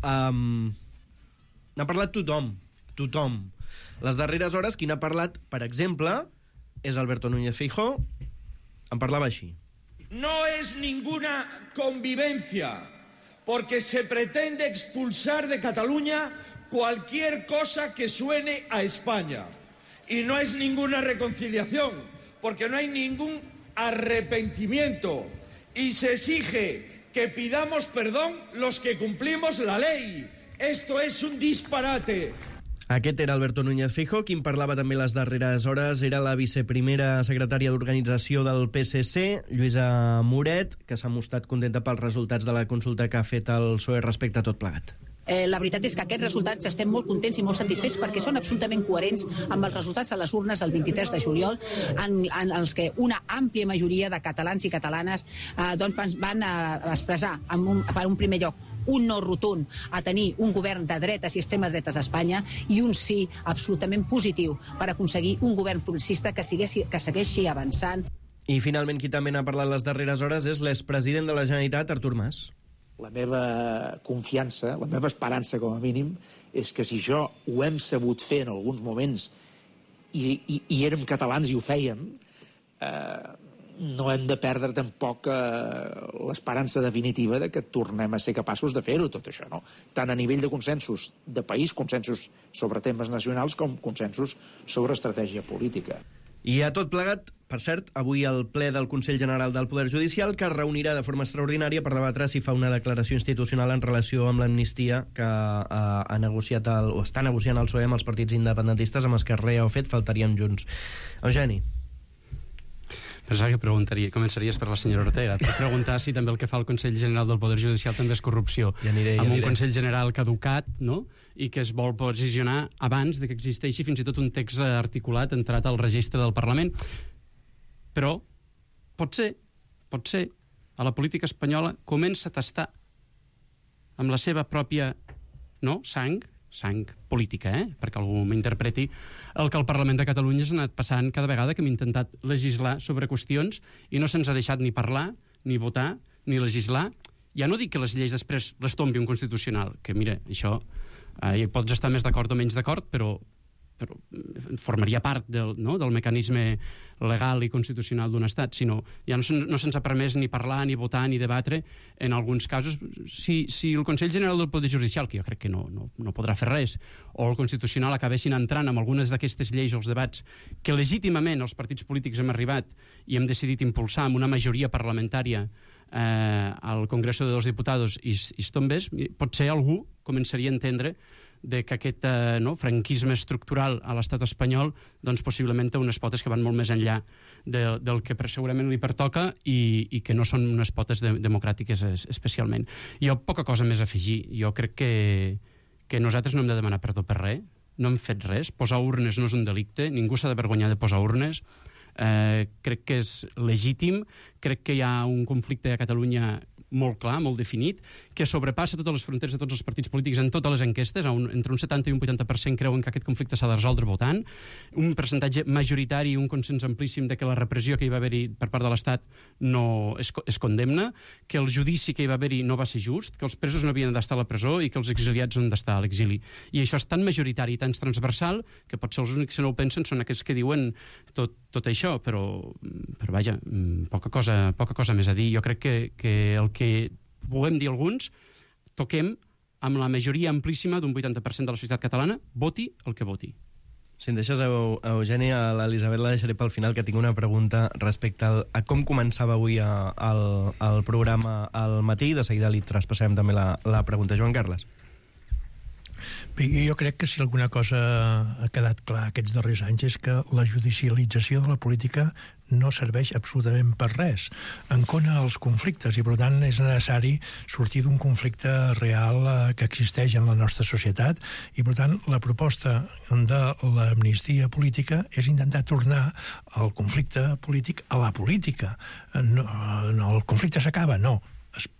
N'ha parlat tothom. Les darreres hores, qui n'ha parlat, per exemple, és Alberto Núñez Feijóo. En parlava així. No es ninguna convivencia, porque se pretende expulsar de Cataluña cualquier cosa que suene a España. Y no es ninguna reconciliación, porque no hay ningún arrepentimiento. Y se exige que pidamos perdón los que cumplimos la ley. Esto es un disparate. Aquest era Alberto Núñez Feijóo. Qui en parlava també les darreres hores era la viceprimera secretària d'organització del PSC, Lluïsa Moret, que s'ha mostrat contenta pels resultats de la consulta que ha fet el PSOE respecte a tot plegat. La veritat és que aquests resultats estem molt contents i molt satisfets perquè són absolutament coherents amb els resultats a les urnes del 23 de juliol, en els que una àmplia majoria de catalans i catalanes van expressar, per un primer lloc, un no rotund a tenir un govern de dretes i extrema dretes d'Espanya i un sí absolutament positiu per aconseguir un govern progressista que segueixi avançant. I finalment qui també n'ha parlat les darreres hores és l'expresident de la Generalitat, Artur Mas. La meva confiança, la meva esperança com a mínim, és que si jo ho hem sabut fer en alguns moments i érem catalans i ho fèiem, no hem de perdre tampoc l'esperança definitiva de que tornem a ser capaços de fer-ho, tot això, no? Tant a nivell de consensos de país, consensos sobre temes nacionals, com consensos sobre estratègia política. I a tot plegat, per cert, avui el ple del Consell General del Poder Judicial, que es reunirà de forma extraordinària per debatre si fa una declaració institucional en relació amb l'amnistia que ha negociat o està negociant el PSOE amb els partits independentistes, amb Esquerra o FET, faltaríem Junts. Eugeni. Pensava que començaries per la senyora Ortega, per preguntar si també el que fa el Consell General del Poder Judicial també és corrupció. Amb un Consell General caducat, no?, i que es vol posicionar abans de que existeixi fins i tot un text articulat entrat al registre del Parlament. Però potser, a la política espanyola comença a tastar amb la seva pròpia sang política, perquè algú m'interpreti el que el Parlament de Catalunya s'ha anat passant cada vegada que hem intentat legislar sobre qüestions i no se'ns ha deixat ni parlar, ni votar, ni legislar. Ja no dic que les lleis després les tombi un constitucional, que mira, això hi pots estar més d'acord o menys d'acord, però formaria part del mecanisme legal i constitucional d'un estat, sinó ja no se'ns ha permès ni parlar, ni votar, ni debatre en alguns casos. Si el Consell General del Poder Judicial, que jo crec que no podrà fer res, o el Constitucional acabessin entrant amb algunes d'aquestes lleis o els debats que legítimament els partits polítics hem arribat i hem decidit impulsar amb una majoria parlamentària al Congreso de los Diputados i es tombés, potser algú començaria a entendre que aquest franquisme estructural a l'estat espanyol doncs possiblement té unes potes que van molt més enllà del que segurament li pertoca i que no són unes potes democràtiques especialment. Jo poca cosa més a afegir. Jo crec que nosaltres no hem de demanar perdó per res, no hem fet res. Posar urnes no és un delicte, ningú s'ha de vergonyar de posar urnes. Crec que és legítim, crec que hi ha un conflicte a Catalunya molt clar, molt definit, que sobrepassa totes les fronteres de tots els partits polítics en totes les enquestes, entre un 70 i un 80% creuen que aquest conflicte s'ha de resoldre votant, un percentatge majoritari i un consens amplíssim de que la repressió que hi va haver-hi per part de l'Estat no es condemna, que el judici que hi va haver-hi no va ser just, que els presos no havien d'estar a la presó i que els exiliats no han d'estar a l'exili. I això és tan majoritari i tan transversal que potser els únics que no ho pensen són aquells que diuen tot això, però vaja, poca cosa més a dir. Jo crec que el que puguem dir alguns, toquem amb la majoria amplíssima d'un 80% de la societat catalana, voti el que voti. Si em deixes, Eugeni, a l'Elisabet la deixaré pel final, que tinc una pregunta respecte a com començava avui el programa al matí. De seguida li traspassarem també la pregunta. Joan Carles. Bé, jo crec que si alguna cosa ha quedat clar aquests darrers anys és que la judicialització de la política no serveix absolutament per res. Encona els conflictes i, per tant, és necessari sortir d'un conflicte real que existeix en la nostra societat i, per tant, la proposta de l'amnistia política és intentar tornar el conflicte polític a la política. No, el conflicte s'acaba, no. Es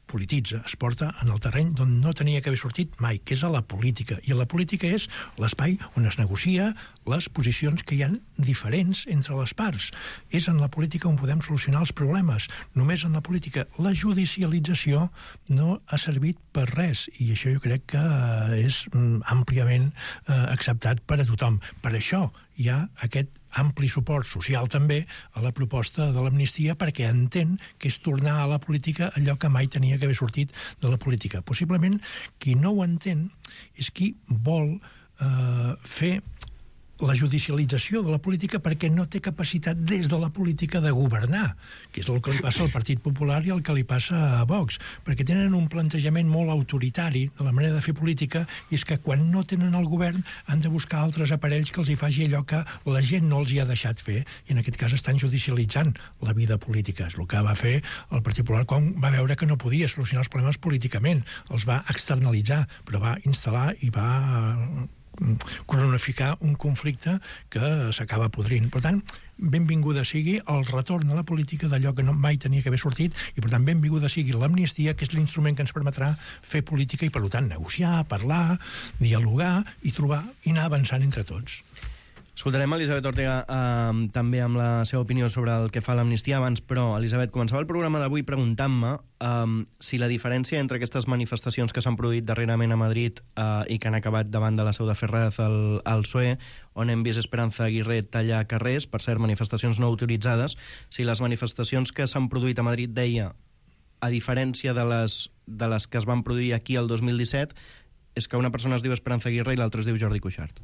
polititza, es porta en el terreny d'on no tenia que haver sortit mai, que és a la política. I la política és l'espai on es negocia les posicions que hi ha diferents entre les parts. És en la política on podem solucionar els problemes. Només en la política. La judicialització no ha servit per res, i això jo crec que és àmpliament acceptat per a tothom. Per això hi ha aquest ampli suport social també a la proposta de l'amnistia, perquè entén que és tornar a la política allò que mai tenia que haver sortit de la política. Possiblement qui no ho entén és qui vol fer la judicialització de la política perquè no té capacitat des de la política de governar, que és el que li passa al Partit Popular i el que li passa a Vox, perquè tenen un plantejament molt autoritari de la manera de fer política, i és que quan no tenen el govern han de buscar altres aparells que els hi faci allò que la gent no els hi ha deixat fer, i en aquest cas estan judicialitzant la vida política. És el que va fer el Partit Popular quan va veure que no podia solucionar els problemes políticament. Els va externalitzar, però va instal·lar i va cronificar un conflicte que s'acaba podrint. Per tant, benvinguda sigui el retorn a la política d'allò que mai tenia que haver sortit, i per tant benvinguda sigui l'amnistia, que és l'instrument que ens permetrà fer política i, per tant, negociar, parlar, dialogar i trobar i anar avançant entre tots. Escoltarem Elisabet Ortega també amb la seva opinió sobre el que fa l'amnistia. Abans, però, Elisabet, començava el programa d'avui preguntant-me si la diferència entre aquestes manifestacions que s'han produït darrerament a Madrid i que han acabat davant de la seu de Ferraz al PSOE, on hem vist Esperanza Aguirre tallar carrers, per cert, manifestacions no autoritzades, si les manifestacions que s'han produït a Madrid, deia, a diferència de les que es van produir aquí el 2017, és que una persona es diu Esperanza Aguirre i l'altra es diu Jordi Cuixart.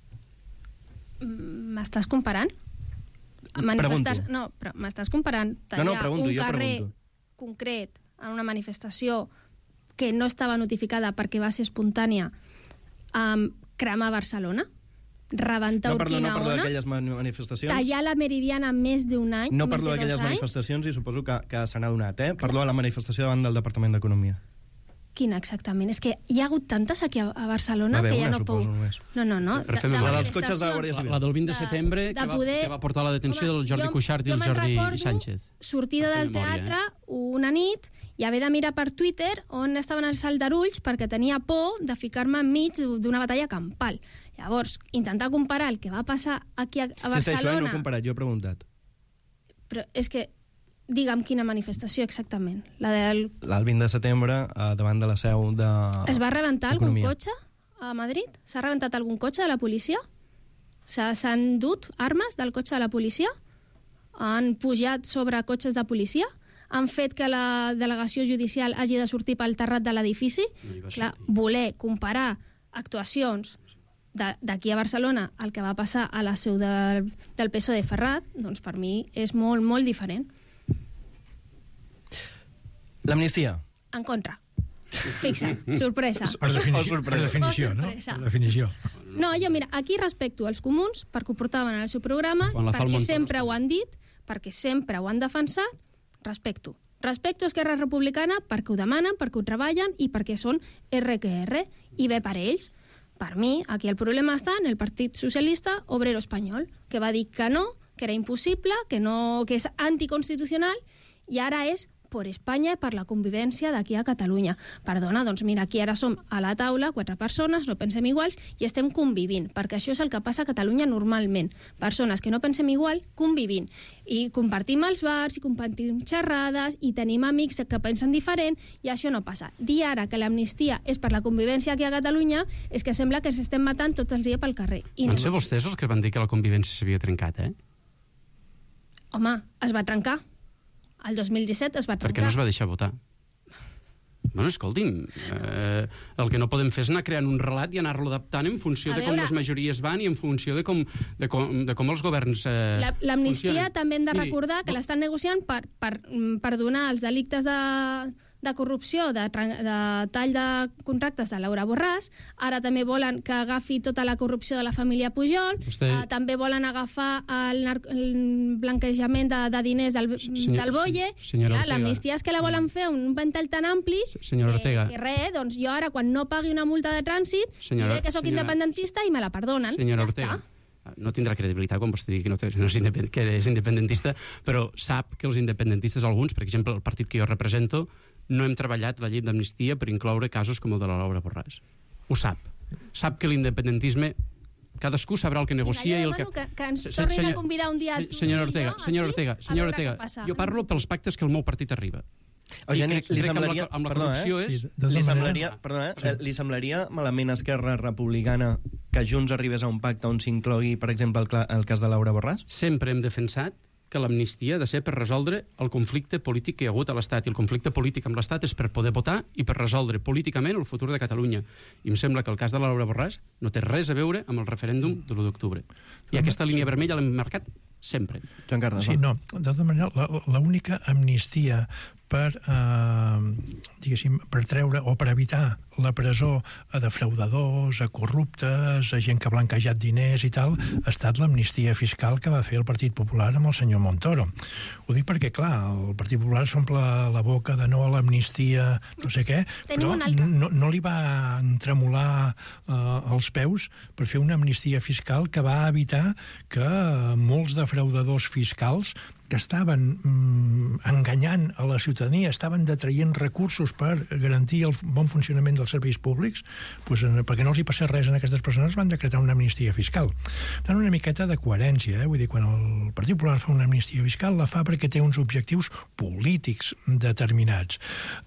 M'estàs comparant? No, però m'estàs comparant tallar un carrer concret en una manifestació que no estava notificada perquè va ser espontània, cremar Barcelona, rebentar Urquinaona... No parlo d'aquelles manifestacions. Tallar la Meridiana més d'un any, no parlo d'aquelles manifestacions i suposo que se n'ha donat, eh? Parlo de la manifestació davant del Departament d'Economia. Quina exactament? És que hi ha hagut tantes aquí a Barcelona que ja no puc... No. La dels cotxes de la Guàrdia Civil. La del 20 de setembre, que va portar la detenció del Jordi Cuixart i el Jordi Sánchez. Sortida del teatre una nit i haver de mirar per Twitter on estaven els aldarulls perquè tenia por de ficar-me enmig d'una batalla campal. Llavors, intentar comparar el que va passar aquí a Barcelona... Existeix, no he comparat, jo he preguntat. Però és que... Digue'm quina manifestació exactament. El 20 de setembre, davant de la seu de... Es va rebentar algun cotxe a Madrid? S'ha rebentat algun cotxe de la policia? S'han dut armes del cotxe de la policia? Han pujat sobre cotxes de policia? Han fet que la delegació judicial hagi de sortir pel terrat de l'edifici? Clar, voler comparar actuacions d'aquí a Barcelona el que va passar a la seu del PSOE de Ferraz, doncs per mi és molt, molt diferent. L'amnistia. En contra. Fixa't, sorpresa. Per definició, no? Per definició. No, jo, mira, aquí respecto als comuns, perquè ho portaven en el seu programa, perquè sempre ho han dit, perquè sempre ho han defensat, respecto. Respecto a Esquerra Republicana perquè ho demanen, perquè ho treballen i perquè són RQR, i bé per ells. Per mi, aquí el problema està en el Partit Socialista Obrero Espanyol, que va dir que no, que era impossible, que és anticonstitucional, i ara és per Espanya i per la convivència d'aquí a Catalunya. Perdona, doncs mira, aquí ara som a la taula, 4 persones, no pensem iguals, i estem convivint, perquè això és el que passa a Catalunya normalment. Persones que no pensem igual, convivint. I compartim els bars, i compartim xerrades, i tenim amics que pensen diferent, i això no passa. Dir ara que l'amnistia és per la convivència aquí a Catalunya és que sembla que s'estem matant tots els dies pel carrer. Van ser vostès els que van dir que la convivència s'havia trencat, eh? Home, es va trencar. El 2017 es va trencar. Perquè no es va deixar votar. Bueno, escolti'm, el que no podem fer és anar creant un relat i anar-lo adaptant en funció de com les majories van i en funció de com els governs L'amnistia també hem de recordar que l'estan negociant per perdonar els delictes de corrupció, de tall de contractes de Laura Borràs. Ara també volen que agafi tota la corrupció de la família Pujol. També volen agafar el blanquejament de diners del Boye. L'amnistia és que la volen fer un ventall tan ampli que res, doncs jo ara quan no pagui una multa de trànsit diré que sóc independentista i me la perdonen. Senyora Ortega, no tindrà credibilitat quan vostè digui que és independentista, però sap que els independentistes, alguns, per exemple el partit que jo represento, no hem treballat la llei d'amnistia per incloure casos com el de la Laura Borràs. Ho sap. Sap que l'independentisme, cadascú sabrà el que negocia i el que... Que ens tornin a convidar un dia... Senyora Ortega, jo parlo pels pactes que el meu partit arriba. Eugeni, li semblaria... amb la corrupció és... Li semblaria malament a Esquerra Republicana que Junts arribés a un pacte on s'inclogui, per exemple, el cas de Laura Borràs? Sempre hem defensat que l'amnistia ha de ser per resoldre el conflicte polític que hi ha hagut a l'Estat, i el conflicte polític amb l'Estat és per poder votar i per resoldre políticament el futur de Catalunya. I em sembla que el cas de la Laura Borràs no té res a veure amb el referèndum de l'1 d'octubre. I aquesta línia vermella l'hem marcat sempre. Joan Carles, sí, no, de tota manera, l'única amnistia per treure o per evitar la presó a defraudadors, a corruptes, a gent que ha blanquejat diners i tal, ha estat l'amnistia fiscal que va fer el Partit Popular amb el senyor Montoro. Ho dic perquè, clar, el Partit Popular s'omple la boca de no a l'amnistia, no sé què, però no li va tremolar els peus per fer una amnistia fiscal que va evitar que molts defraudadors fiscals que estaven enganyant a la ciutadania, estaven detraient recursos per garantir el bon funcionament dels serveis públics, doncs, perquè no els hi passés res a aquestes persones, van decretar una amnistia fiscal. Tant una miqueta de coherència, vull dir, quan el Partit Popular fa una amnistia fiscal, la fa perquè té uns objectius polítics determinats.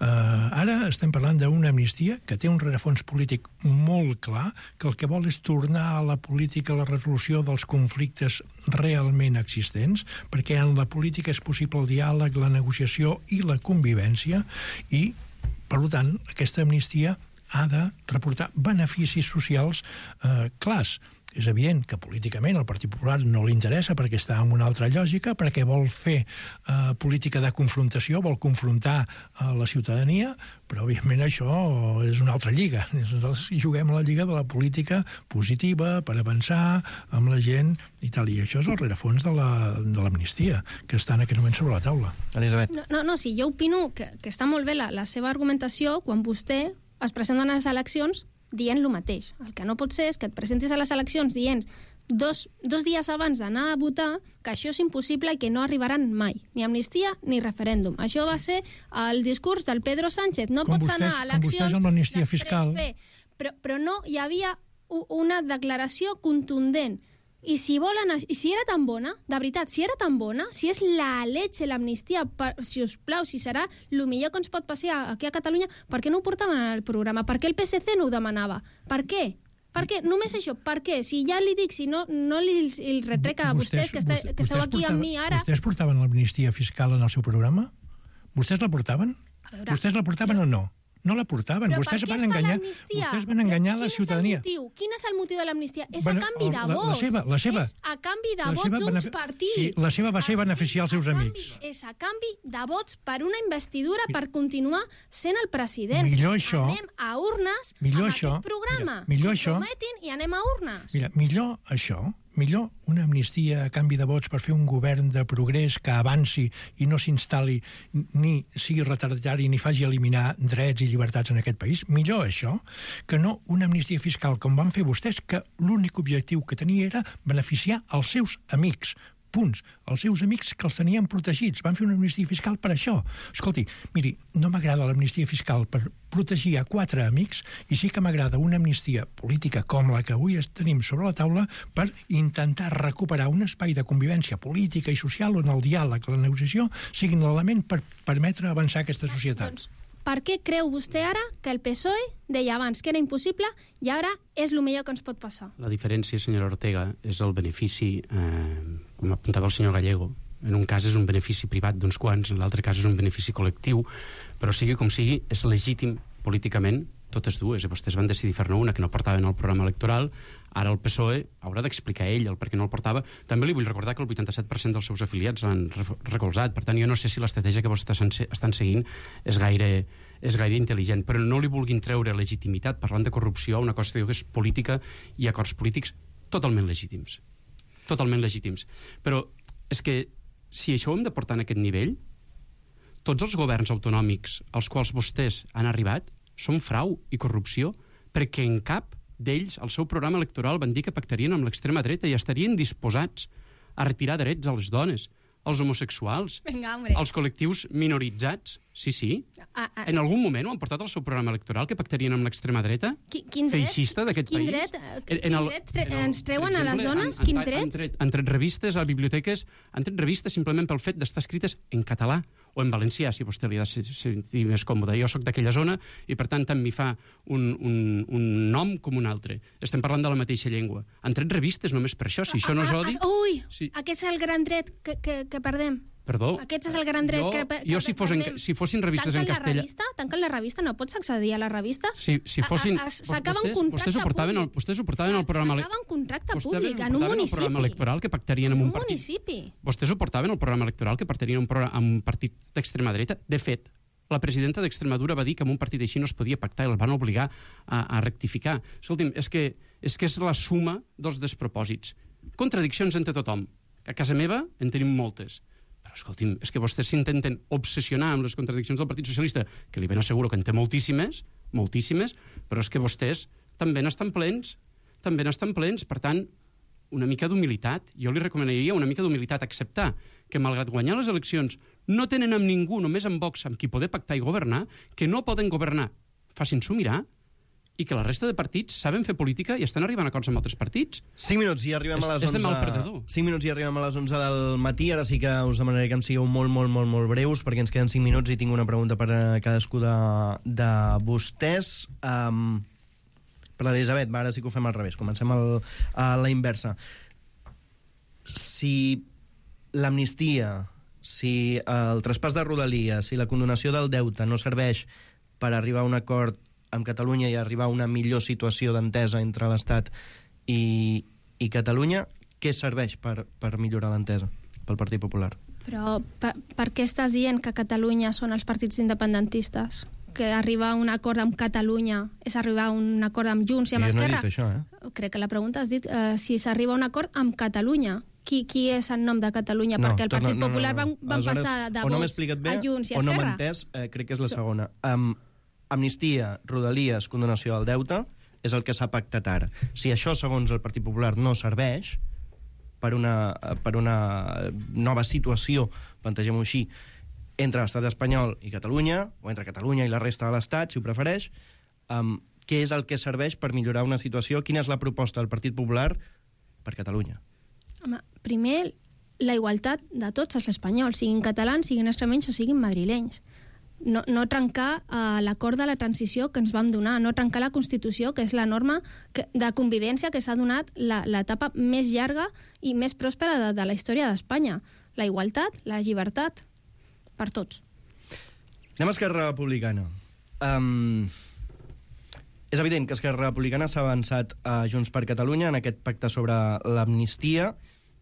Ara estem parlant d'una amnistia que té un rerefons polític molt clar, que el que vol és tornar a la política, a la resolució dels conflictes realment existents, perquè en la política és possible el diàleg, la negociació i la convivència i, per tant, aquesta amnistia ha de reportar beneficis socials clars. És evident que políticament al Partit Popular no li interessa perquè està en una altra lògica, perquè vol fer política de confrontació, vol confrontar la ciutadania, però òbviament això és una altra lliga. Nosaltres juguem a la lliga de la política positiva per avançar amb la gent i tal, i això és el rerefons de l'amnistia que està en aquest moment sobre la taula. Elisabet. No, sí, jo opino que està molt bé la seva argumentació quan vostè es presenta a les eleccions dient el mateix. El que no pot ser és que et presentis a les eleccions dient dos dies abans d'anar a votar que això és impossible i que no arribaran mai, ni amnistia ni referèndum. Això va ser el discurs del Pedro Sánchez. No pots anar a eleccions amb l'amnistia fiscal. Però no hi havia una declaració contundent. I si era tan bona, de veritat, si era tan bona, si és la leche l'amnistia, si us plau, si serà el millor que ens pot passar aquí a Catalunya, per què no ho portaven al programa? Per què el PSC no ho demanava? Per què? Per què? Només això, per què? Si ja li dic, si no li retrec a vostès que esteu aquí amb mi ara... Vostès portaven l'amnistia fiscal en el seu programa? Vostès la portaven? Vostès la portaven o no? No la portaven. Vostès van enganyar la ciutadania. Quin és el motiu de l'amnistia? És a canvi de vots. La seva. És a canvi de vots d'uns partits. Sí, la seva va ser beneficiar els seus amics. És a canvi de vots per una investidura per continuar sent el president. Millor això. Anem a urnes amb aquest programa. Millor això. Prometin i anem a urnes. Millor això. Millor una amnistia a canvi de vots per fer un govern de progrés que avanci i no s'instal·li ni sigui retardari ni faci eliminar drets i llibertats en aquest país. Millor això que no una amnistia fiscal com van fer vostès, que l'únic objectiu que tenia era beneficiar els seus amics. Punts. Els seus amics que els tenien protegits. Van fer una amnistia fiscal per això. Escolti, miri, no m'agrada l'amnistia fiscal per protegir a 4 amics i sí que m'agrada una amnistia política com la que avui tenim sobre la taula per intentar recuperar un espai de convivència política i social on el diàleg, la negociació siguin l'element per permetre avançar aquesta societat. Doncs, per què creu vostè ara que el PSOE deia abans que era impossible i ara és el millor que ens pot passar? La diferència, senyora Ortega, és el benefici, com apuntava el senyor Gallego. En un cas és un benefici privat d'uns quants, en l'altre cas és un benefici col·lectiu, però sigui com sigui, és legítim políticament totes dues. I vostès van decidir fer-ne una que no portaven al programa electoral. Ara el PSOE haurà d'explicar ell el per què no el portava. També li vull recordar que el 87% dels seus afiliats l'han recolzat. Per tant, jo no sé si l'estratègia que vostès estan seguint és gaire intel·ligent, però no li vulguin treure legitimitat parlant de corrupció a una qüestió que és política i acords polítics totalment legítims. Totalment legítims. Però és que si això ho hem de portar en aquest nivell, tots els governs autonòmics als quals vostès han arribat són frau i corrupció, perquè en cap d'ells al seu programa electoral van dir que pactarien amb l'extrema dreta i estarien disposats a retirar drets a les dones, els homosexuals, Vinga, hombre. els col·lectius minoritzats. Sí. En algun moment ho han portat al seu programa electoral, que pactarien amb l'extrema dreta? Quin dret? Feixista d'aquest país? Quin dret ens treuen a les dones? Quins drets? Han tret revistes a biblioteques, han tret revistes simplement pel fet d'estar escrites en català o en valencià, si vostè li ha de sentir més còmode. Jo sóc d'aquella zona i, per tant, tant m'hi fa un nom com un altre. Estem parlant de la mateixa llengua. Han tret revistes només per això. Si això no és odi... Ui, aquest és el gran dret que perdem. Perdó. Aquest és el gran dret que si fossin revistes en castellà... Tanquen la revista? No pots accedir a la revista? Si fossin... S'acaba un contracte públic. Vostès ho portaven al programa... S'acaba un contracte públic en un municipi. Al programa electoral que pactarien amb un partit... municipi. Vostès ho portaven al programa electoral que pactarien amb un partit d'extrema dreta? De fet, la presidenta d'Extremadura va dir que amb un partit així no es podia pactar i el van obligar a rectificar. Escolti'm, és que és la suma dels despropòsits. Contradiccions entre tothom. A casa meva en tenim moltes. Però, escolti'm, és que vostès s'intenten obsessionar amb les contradiccions del Partit Socialista, que li ben asseguro que en té moltíssimes, però és que vostès també n'estan plens. Per tant, una mica d'humilitat. Jo li recomanaria una mica d'humilitat, acceptar que, malgrat guanyar les eleccions, no tenen amb ningú, només amb Vox, amb qui poder pactar i governar, que no poden governar. Facin-s'ho mirar, i que la resta de partits saben fer política i estan arribant a acords amb altres partits. 5 minuts i arribem a les 11. És de mal perdedor. 5 minuts i arribem a les 11 del matí. Ara sí que us demanaré que em sigueu molt breus, perquè ens queden 5 minuts i tinc una pregunta per a cadascú de vostès. Per l'Elisabet, ara sí que ho fem al revés. Comencem a la inversa. Si l'amnistia, si el traspàs de Rodalies, si la condonació del deute no serveix per arribar a un acord amb Catalunya i arribar a una millor situació d'entesa entre l'Estat i Catalunya, què serveix per millorar l'entesa pel Partit Popular? Però per què estàs dient que Catalunya són els partits independentistes? Que arribar a un acord amb Catalunya és arribar a un acord amb Junts i amb Esquerra? Jo no he dit això, Crec que la pregunta has dit si s'arriba a un acord amb Catalunya. Qui és en nom de Catalunya? Perquè el Partit Popular van passar de Vox a Junts i Esquerra. O no m'he entès, crec que és la segona. Amnistia, Rodalies, condonació del deute, és el que s'ha pactat ara. Si això, segons el Partit Popular, no serveix per una nova situació, plantegem-ho així, entre l'estat espanyol i Catalunya, o entre Catalunya i la resta de l'Estat, si ho prefereix, què és el que serveix per millorar una situació? Quina és la proposta del Partit Popular per Catalunya? Home, primer, la igualtat de tots els espanyols, siguin catalans, siguin extremenys o siguin madrilenys. No trencar l'acord de la transició que ens vam donar, no trencar la Constitució, que és la norma de convivència que s'ha donat l'etapa més llarga i més pròspera de la història d'Espanya. La igualtat, la llibertat, per tots. Anem a Esquerra Republicana. És evident que Esquerra Republicana s'ha avançat a Junts per Catalunya en aquest pacte sobre l'amnistia.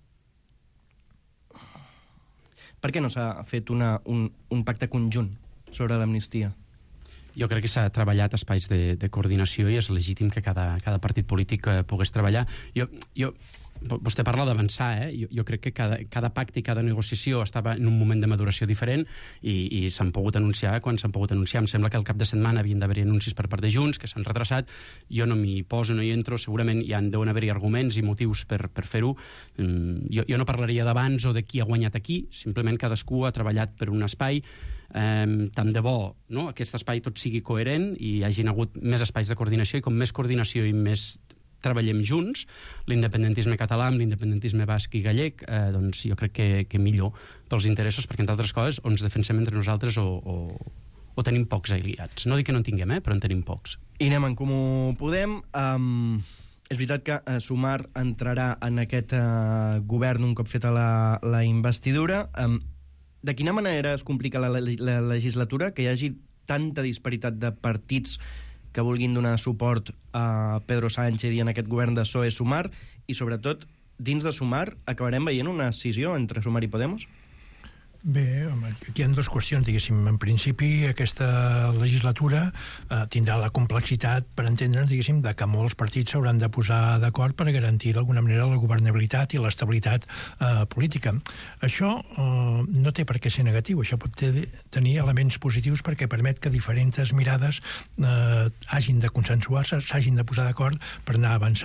Per què no s'ha fet un pacte conjunt sobre l'amnistia? Jo crec que s'ha treballat a espais de coordinació i és legítim que cada partit polític pogués treballar. Vostè parla d'avançar, Jo crec que cada pacte i cada negociació estava en un moment de maduració diferent i s'han pogut anunciar quan s'han pogut anunciar. Em sembla que al cap de setmana havien d'haver-hi anuncis per part de Junts, que s'han retrasat. Jo no m'hi poso, no hi entro. Segurament deuen haver-hi arguments i motius per fer-ho. Jo no parlaria d'abans o de qui ha guanyat aquí. Simplement cadascú ha treballat per un espai. Tant de bo aquest espai tot sigui coherent i hi hagin hagut més espais de coordinació, i com més coordinació i més treballem junts, l'independentisme català amb l'independentisme basc i gallec, doncs jo crec que millor pels interessos, perquè entre altres coses o ens defensem entre nosaltres o tenim pocs aliats. No dic que no en tinguem, però en tenim pocs. I anem en Comú Podem. És veritat que Sumar entrarà en aquest govern un cop feta la investidura. De quina manera es complica la legislatura que hi hagi tanta disparitat de partits que vulguin donar suport a Pedro Sánchez i en aquest govern de PSOE-Sumar, i sobretot dins de Sumar acabarem veient una escissió entre Sumar i Podemos? Bé, aquí hi ha dues qüestions, diguéssim. En principi, aquesta legislatura tindrà la complexitat, per entendre'ns, diguéssim, de que molts partits s'hauran de posar d'acord per garantir d'alguna manera la governabilitat i l'estabilitat política. Això no té per què ser negatiu, això pot tenir elements positius perquè permet que diferents mirades hagin de consensuar-se, s'hagin de posar d'acord per anar avançant.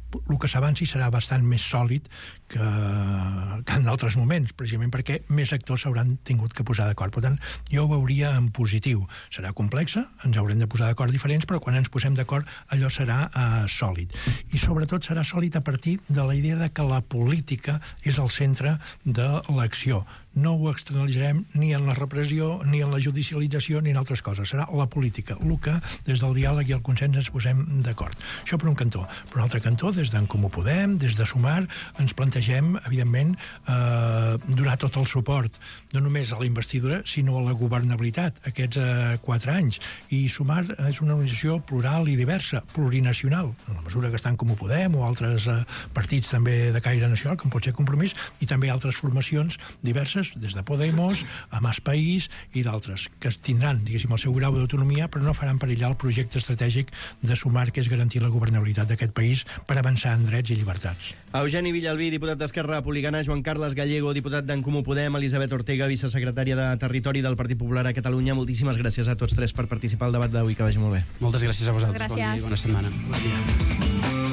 el que s'avanci serà bastant més sòlid que en altres moments, precisament perquè més actors s'hauran tingut que posar d'acord. Per tant, jo ho veuria en positiu. Serà complexa, ens haurem de posar d'acord diferents, però quan ens posem d'acord allò serà sòlid. I sobretot serà sòlid a partir de la idea de que la política és el centre de l'acció. No ho externalitzarem ni en la repressió, ni en la judicialització, ni en altres coses. Serà la política, el que des del diàleg i el consens ens posem d'acord. Això per un cantó. Per un altre cantó, des d'en Comú Podem, des de Sumar, ens plantegem, evidentment, donar tot el suport, no només a la investidura, sinó a la governabilitat, aquests 4 anys. I Sumar és una organització plural i diversa, plurinacional, en la mesura que estan Comú Podem o altres partits també de caire nacional, com pot ser Compromís, i també altres formacions diverses, des de Podemos, a Mas País i d'altres, que tindran, diguéssim, el seu grau d'autonomia, però no faran perillar el projecte estratègic de Sumar, que és garantir la governabilitat d'aquest país per avançar en drets i llibertats. Eugeni Villalbí, diputat d'Esquerra Republicana, Joan Carles Gallego, diputat d'en Comú Podem, Elisabet Ortega, vicesecretària de Territori del Partit Popular a Catalunya. Moltíssimes gràcies a tots tres per participar al debat d'avui. Que vagi molt bé. Moltes gràcies a vosaltres. Gràcies. Bon dia i bona setmana. Bon dia.